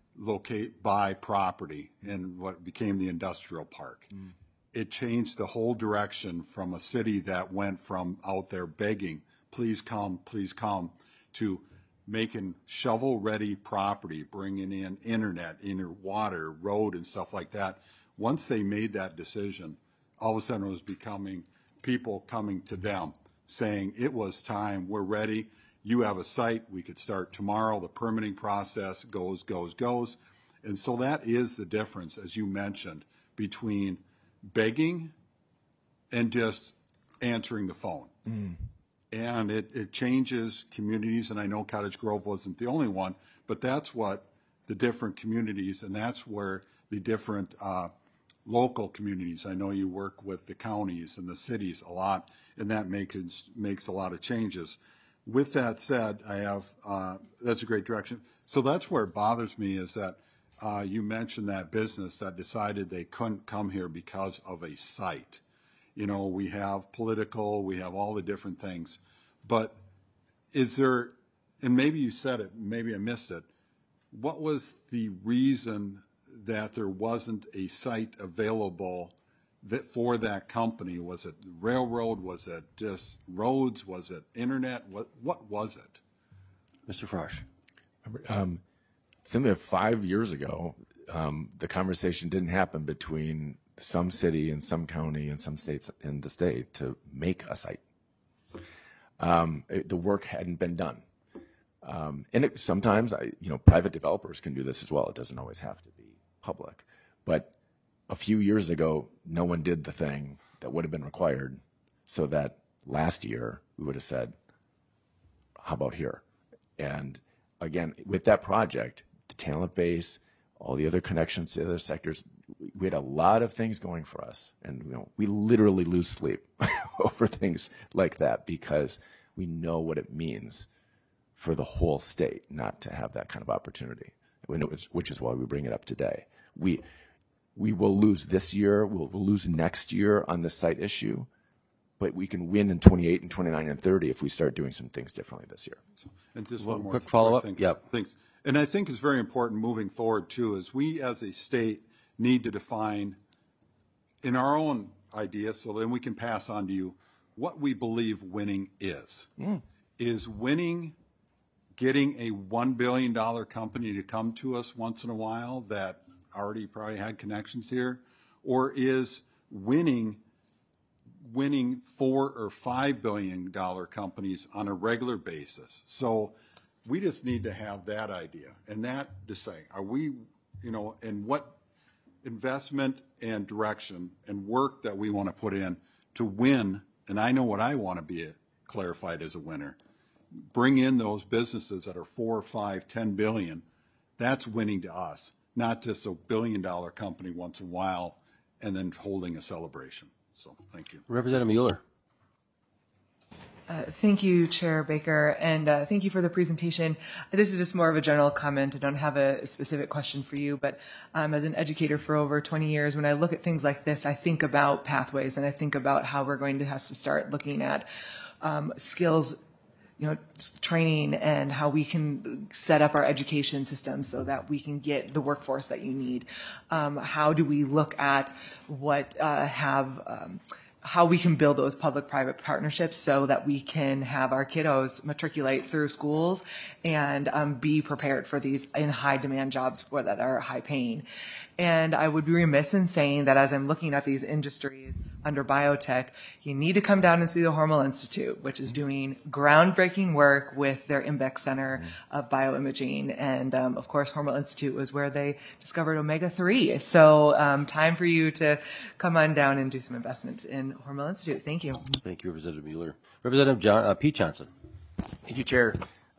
property in what became the industrial park. It changed the whole direction from a city that went from out there begging, please come, to making shovel-ready property, bringing in internet, water, road, and stuff like that. Once they made that decision, all of a sudden it was becoming people coming to them saying, it was time, we're ready, you have a site, we could start tomorrow, the permitting process goes. And so that is the difference, as you mentioned, between begging and just answering the phone. And it changes communities, and I know Cottage Grove wasn't the only one, but that's what the different communities, and that's where the different local communities, I know you work with the counties and the cities a lot, and that makes a lot of changes. With that said, I have, that's a great direction. So that's where it bothers me, is that you mentioned that business that decided they couldn't come here because of a site. You know, we have political, we have all the different things. But is there, and maybe you said it, maybe I missed it, what was the reason that there wasn't a site available for that company? Was it railroad? Was it just roads? Was it internet? What was it? Mr. Frosch. Simply 5 years ago, the conversation didn't happen between some city and some county and some states in the state to make a site. The work hadn't been done. And sometimes, private developers can do this as well. It doesn't always have to be public. But a few years ago, no one did the thing that would have been required, so that last year we would have said, how about here? And again, with that project, the talent base, all the other connections to other sectors, we had a lot of things going for us. And we literally lose sleep over things like that because we know what it means for the whole state not to have that kind of opportunity, which is why we bring it up today. We will lose this year, we'll lose next year on the site issue, but we can win in 28 and 29 and 30 if we start doing some things differently this year. And just one more quick follow-up. Yep. Thanks. And I think it's very important moving forward too, is we as a state need to define in our own ideas, so then we can pass on to you what we believe winning is. Is winning getting a $1 billion company to come to us once in a while that already probably had connections here? Or is winning $4 or $5 billion companies on a regular basis? So we just need to have that idea and that to say, are we, and what investment and direction and work that we want to put in to win. And I know what I want to be clarified as a winner. Bring in those businesses that are 4, 5, 10 billion. That's winning to us, not just a $1 billion company once in a while and then holding a celebration. So thank you. Representative Mueller. Thank you, Chair Baker, and thank you for the presentation. This is just more of a general comment. I don't have a specific question for you, but as an educator for over 20 years, when I look at things like this, I think about pathways, and I think about how we're going to have to start looking at skills, training, and how we can set up our education system so that we can get the workforce that you need. How do we look at how we can build those public-private partnerships so that we can have our kiddos matriculate through schools and be prepared for these in high-demand jobs that are high-paying. And I would be remiss in saying that as I'm looking at these industries under biotech, you need to come down and see the Hormel Institute, which is doing groundbreaking work with their Imbex Center of Bioimaging. And of course, Hormel Institute was where they discovered omega-3. So time for you to come on down and do some investments in Hormel Institute. Thank you. Thank you, Representative Mueller. Representative Pete Johnson. Thank you, Chair.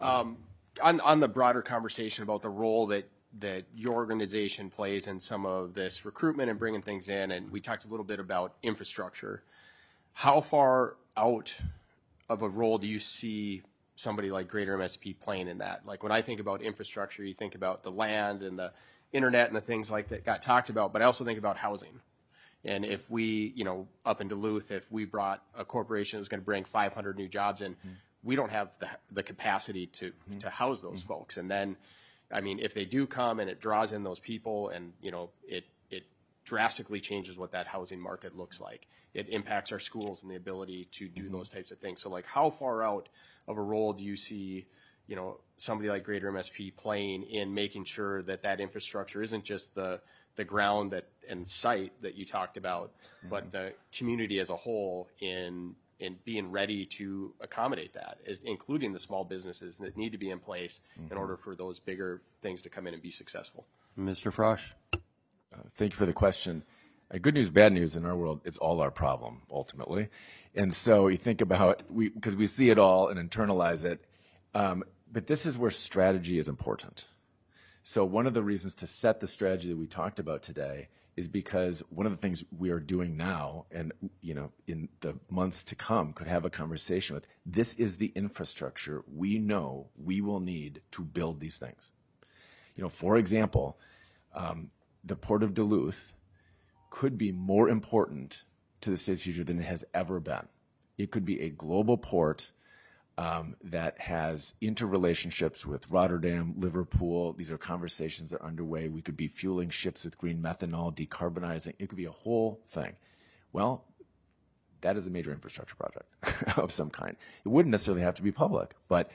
On the broader conversation about the role that your organization plays in some of this recruitment and bringing things in, and we talked a little bit about infrastructure. How far out of a role do you see somebody like Greater MSP playing in that? Like when I think about infrastructure, you think about the land and the internet and the things like that got talked about, but I also think about housing. And if we, up in Duluth, if we brought a corporation that was going to bring 500 new jobs in, we don't have the capacity to house those folks. And then, if they do come and it draws in those people and, it drastically changes what that housing market looks like. It impacts our schools and the ability to do those types of things. So like how far out of a role do you see, somebody like Greater MSP playing in making sure that that infrastructure isn't just the ground and site that you talked about, but the community as a whole in being ready to accommodate that, including the small businesses that need to be in place in order for those bigger things to come in and be successful. Mr. Frosch. Thank you for the question. Good news, bad news in our world, it's all our problem, ultimately. And so you think about, because we see it all and internalize it, but this is where strategy is important. So one of the reasons to set the strategy that we talked about today is because one of the things we are doing now and, in the months to come could have a conversation with, this is the infrastructure we know we will need to build these things. For example, the Port of Duluth could be more important to the state's future than it has ever been. It could be a global port that has interrelationships with Rotterdam, Liverpool. These are conversations that are underway. We could be fueling ships with green methanol, decarbonizing. It could be a whole thing. Well, that is a major infrastructure project of some kind. It wouldn't necessarily have to be public, but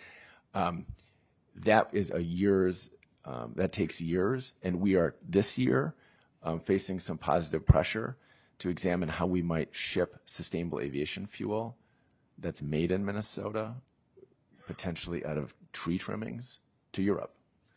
that is that takes years, and we are this year facing some positive pressure to examine how we might ship sustainable aviation fuel that's made in Minnesota, potentially out of tree trimmings, to Europe.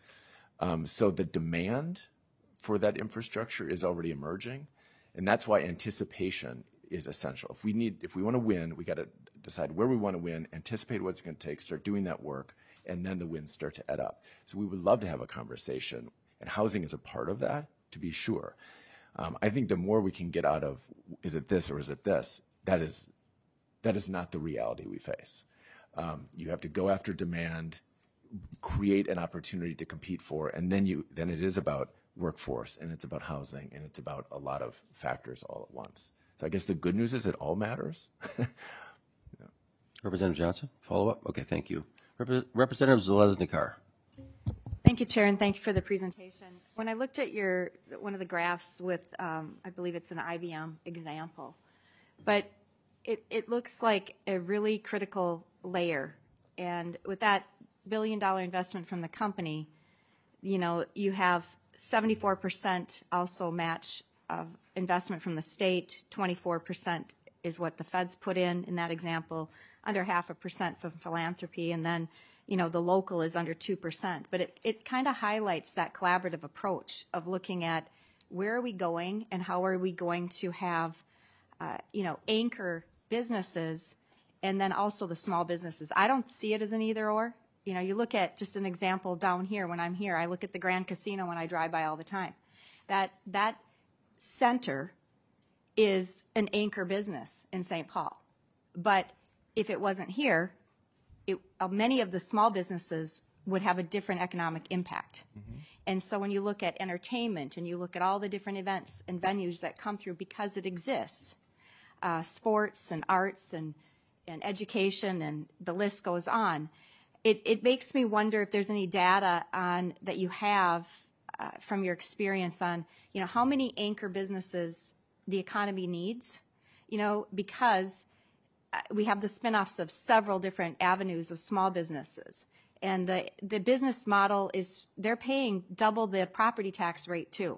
So the demand for that infrastructure is already emerging, and that's why anticipation is essential. If we want to win, we got to decide where we want to win, anticipate what it's going to take, start doing that work, and then the wins start to add up. So we would love to have a conversation, and housing is a part of that, to be sure. I think the more we can get out of, is it this or is it this, that is not the reality we face. You have to go after demand, create an opportunity to compete for, and then it is about workforce, and it's about housing, and it's about a lot of factors all at once. So I guess the good news is it all matters. Representative Johnson, follow up? Okay, thank you. Representative Zalesnikar. Thank you, Chair, and thank you for the presentation. When I looked at one of the graphs with, I believe it's an IBM example, but it looks like a really critical layer. And with that $1 billion investment from the company, you have 74% also match of investment from the state, 24% is what the feds put in that example, under 0.5% from philanthropy, and then the local is under 2%. But it kind of highlights that collaborative approach of looking at where are we going and how are we going to have, anchor businesses and then also the small businesses. I don't see it as an either or. You look at just an example down here when I'm here. I look at the Grand Casino when I drive by all the time. That center is an anchor business in St. Paul. But if it wasn't here, many of the small businesses would have a different economic impact. Mm-hmm. And so when you look at entertainment and you look at all the different events and venues that come through because it exists, sports and arts and education and the list goes on, it makes me wonder if there's any data on that you have from your experience on, how many anchor businesses the economy needs, because we have the spinoffs of several different avenues of small businesses. And the business model is they're paying double the property tax rate to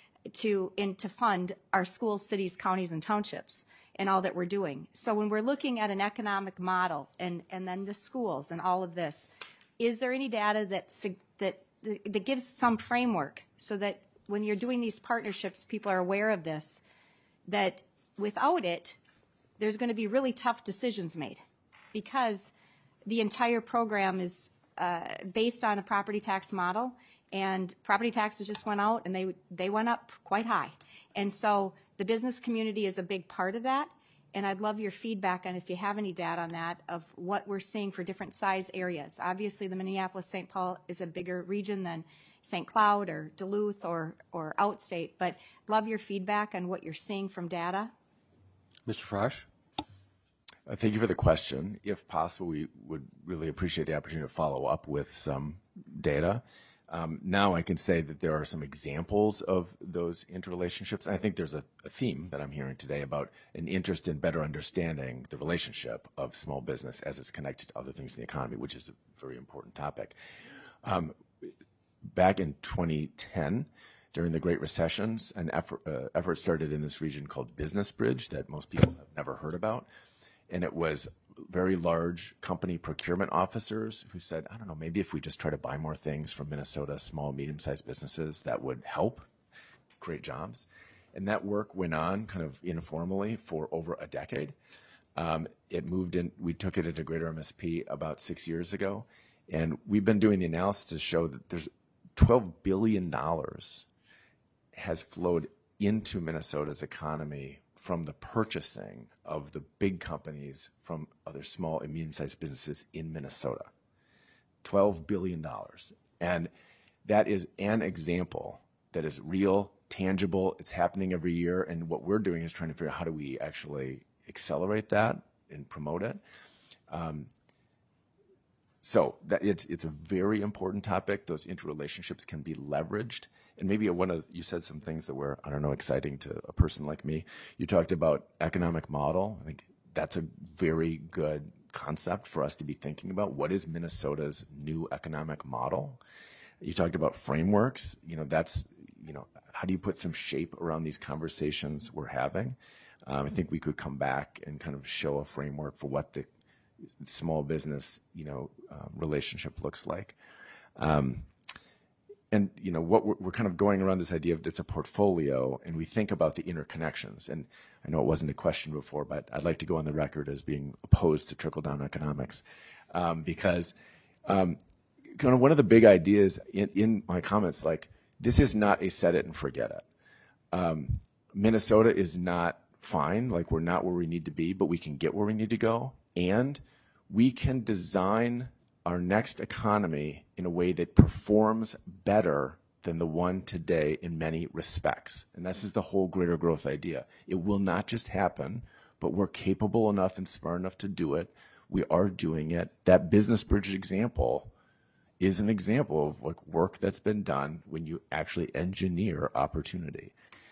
fund our schools, cities, counties, and townships and all that we're doing. So when we're looking at an economic model and then the schools and all of this, is there any data that gives some framework so that when you're doing these partnerships, people are aware of this, that without it, there's going to be really tough decisions made because the entire program is based on a property tax model, and property taxes just went out and they went up quite high. And so the business community is a big part of that, and I'd love your feedback on if you have any data on that of what we're seeing for different size areas. Obviously, the Minneapolis-St. Paul is a bigger region than St. Cloud or Duluth or outstate, but love your feedback on what you're seeing from data. Mr. Frosch? Thank you for the question. If possible, we would really appreciate the opportunity to follow up with some data. Now I can say that there are some examples of those interrelationships. And I think there's a theme that I'm hearing today about an interest in better understanding the relationship of small business as it's connected to other things in the economy, which is a very important topic. Back in 2010, during the Great Recessions, an effort started in this region called Business Bridge that most people have never heard about. And it was very large company procurement officers who said, I don't know, maybe if we just try to buy more things from Minnesota, small, medium-sized businesses, that would help create jobs. And that work went on kind of informally for over a decade. It moved in, we took it into Greater MSP about 6 years ago. And we've been doing the analysis to show that there's $12 billion has flowed into Minnesota's economy from the purchasing of the big companies from other small and medium-sized businesses in Minnesota. $12 billion. And that is an example that is real, tangible, it's happening every year, and what we're doing is trying to figure out how do we actually accelerate that and promote it. So that it's a very important topic. Those interrelationships can be leveraged. And maybe you said some things that were, I don't know, exciting to a person like me. You talked about economic model. I think that's a very good concept for us to be thinking about. What is Minnesota's new economic model? You talked about frameworks. How do you put some shape around these conversations we're having? I think we could come back and kind of show a framework for what the small business, relationship looks like. And what we're kind of going around this idea of it's a portfolio, and we think about the interconnections. And I know it wasn't a question before, but I'd like to go on the record as being opposed to trickle-down economics, because Kind of one of the big ideas in my comments, like, this is not a set it and forget it. Minnesota is not fine, like we're not where we need to be, but we can get where we need to go, and we can design our next economy in a way that performs better than the one today in many respects. And this is the whole greater growth idea. It will not just happen, but we're capable enough and smart enough to do it. We are doing it. That Business Bridge example is an example of like work that's been done when you actually engineer opportunity.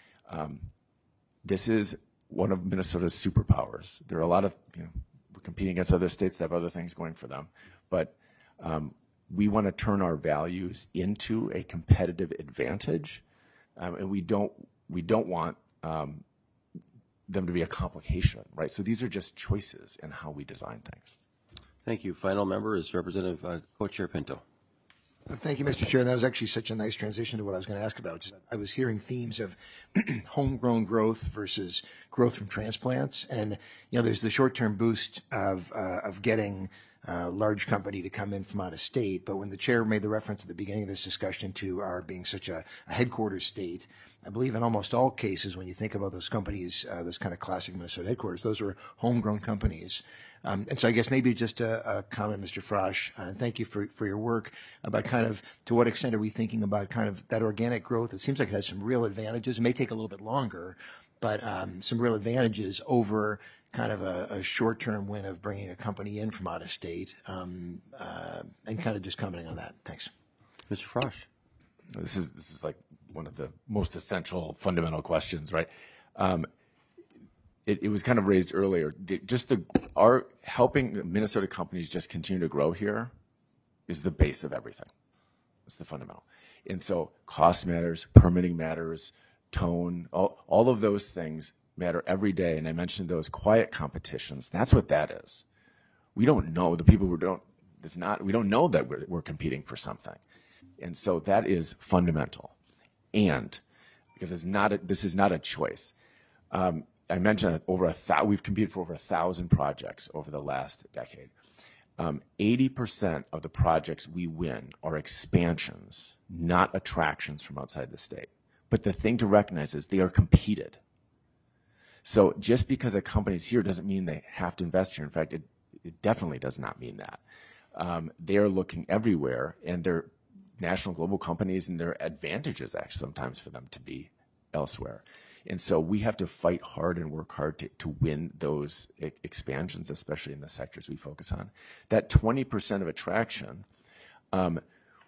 This is one of Minnesota's superpowers. There are a lot of, we're competing against other states that have other things going for them, but we want to turn our values into a competitive advantage, and we don't want them to be a complication, right? So these are just choices in how we design things. Thank you. Final member is Representative Co-Chair Pinto. Thank you, Mr. Chair. That was actually such a nice transition to what I was going to ask about. I was hearing themes of homegrown growth versus growth from transplants, and there's the short-term boost of getting a large company to come in from out of state. But when the chair made the reference at the beginning of this discussion to our being such a headquarters state, I believe in almost all cases when you think about those companies, those kind of classic Minnesota headquarters, those were homegrown companies. And so I guess maybe just a comment, Mr. Frosch, and thank you for your work about kind of to what extent are we thinking about kind of that organic growth? It seems like it has some real advantages. It may take a little bit longer, but some real advantages over kind of a short-term win of bringing a company in from out of state, and kind of just commenting on that. Thanks. Mr. Frosch. This is like one of the most essential fundamental questions, right? It was kind of raised earlier. Our helping Minnesota companies just continue to grow here is the base of everything. It's the fundamental. And so cost matters, permitting matters, tone, all of those things matter every day. And I mentioned those quiet competitions. That's what that is. We don't know, the people who don't, we don't know that we're competing for something. And so that is fundamental. And because this is not a choice. I mentioned we've competed for over 1,000 projects over the last decade. 80% of the projects we win are expansions, not attractions from outside the state. But the thing to recognize is they are competed. So just because a company's here doesn't mean they have to invest here. In fact, it definitely does not mean that. They are looking everywhere, and they're national global companies, and there are advantages actually sometimes for them to be elsewhere. And so we have to fight hard and work hard to win those expansions, especially in the sectors we focus on. That 20% of attraction, the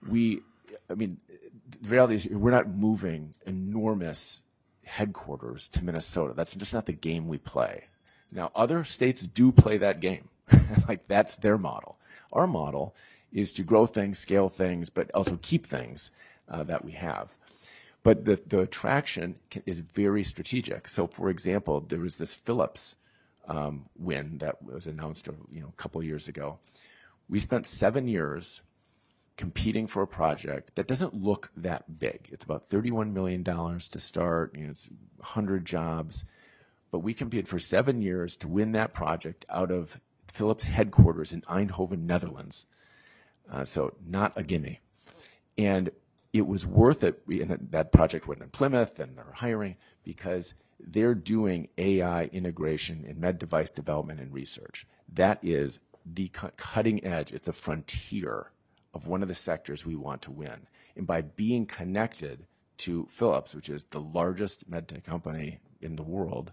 reality is we're not moving enormous headquarters to Minnesota. That's just not the game we play. Now, other states do play that game. Like, that's their model. Our model is to grow things, scale things, but also keep things that we have. But the attraction is very strategic. So, for example, there was this Philips win that was announced a couple of years ago. We spent 7 years competing for a project that doesn't look that big. It's about $31 million to start. It's 100 jobs. But we competed for 7 years to win that project out of Philips headquarters in Eindhoven, Netherlands. So not a gimme. And it was worth it. And that project went in Plymouth, and they're hiring because they're doing AI integration in med device development and research. That is the cutting edge. It's the frontier of one of the sectors we want to win. And by being connected to Philips, which is the largest med tech company in the world,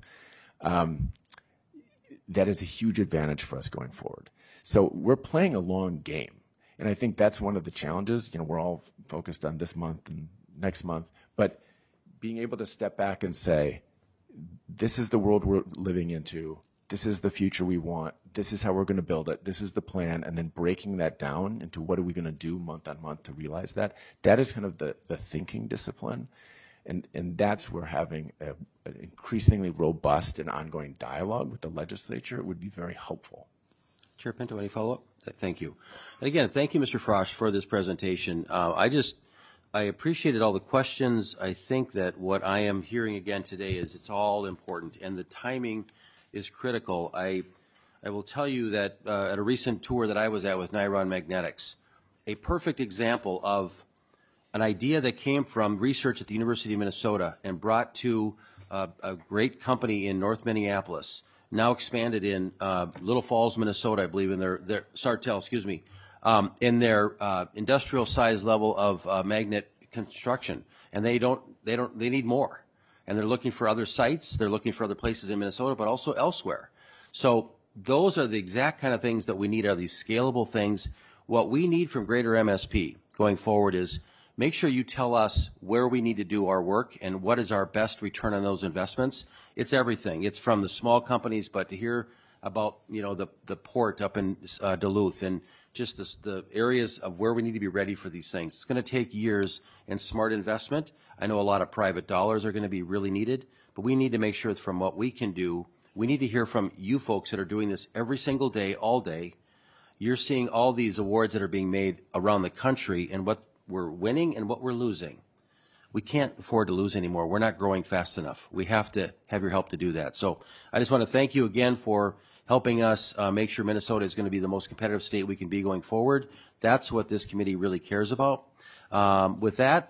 that is a huge advantage for us going forward. So we're playing a long game. And I think that's one of the challenges. We're all focused on this month and next month, but being able to step back and say, this is the world we're living into. This is the future we want. This is how we're going to build it. This is the plan. And then breaking that down into what are we going to do month on month to realize that. That is kind of the thinking discipline. And that's where having an increasingly robust and ongoing dialogue with the legislature would be very helpful. Chair Pinto, any follow-up? Thank you. And again, thank you, Mr. Frosch, for this presentation. I appreciated all the questions. I think that what I am hearing again today is it's all important, and the timing is critical. I will tell you that at a recent tour that I was at with Niron Magnetics, a perfect example of an idea that came from research at the University of Minnesota and brought to a great company in North Minneapolis, now expanded in Little Falls, Minnesota, I believe, in their Sartell, excuse me, in their industrial size level of magnet construction, and they need more, and they're looking for other sites, they're looking for other places in Minnesota, but also elsewhere. So those are the exact kind of things that we need, are these scalable things. What we need from Greater MSP going forward is make sure you tell us where we need to do our work and what is our best return on those investments. It's everything. It's from the small companies, but to hear about, you know, the port up in Duluth and just the areas of where we need to be ready for these things. It's going to take years and smart investment. I know a lot of private dollars are going to be really needed, but we need to make sure that from what we can do, we need to hear from you folks that are doing this every single day, all day. You're seeing all these awards that are being made around the country and what we're winning and what we're losing. We can't afford to lose anymore. We're not growing fast enough. We have to have your help to do that. So I just want to thank you again for helping us make sure Minnesota is going to be the most competitive state we can be going forward. That's what this committee really cares about. With that,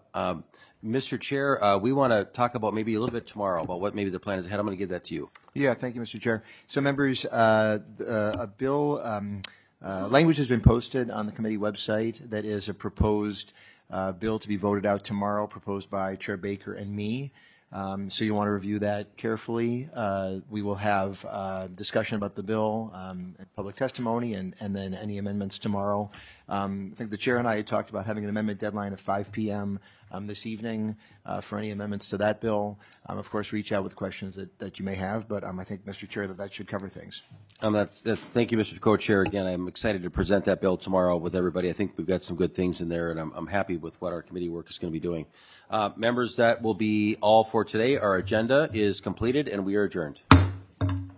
Mr. Chair, we want to talk about maybe a little bit tomorrow about what maybe the plan is ahead. I'm going to give that to you. Yeah, thank you, Mr. Chair. So members, a bill, language has been posted on the committee website that is a proposed bill to be voted out tomorrow, proposed by Chair Baker and me. So you want to review that carefully. We will have discussion about the bill, public testimony, and then any amendments tomorrow. I think the chair and I had talked about having an amendment deadline of 5 p.m. This evening for any amendments to that bill. Of course, reach out with questions that you may have, but I think, Mr. Chair, that should cover things. Thank you, Mr. Co-Chair. Again, I'm excited to present that bill tomorrow with everybody. I think we've got some good things in there, and I'm happy with what our committee work is going to be doing. Members, that will be all for today. Our agenda is completed, and we are adjourned.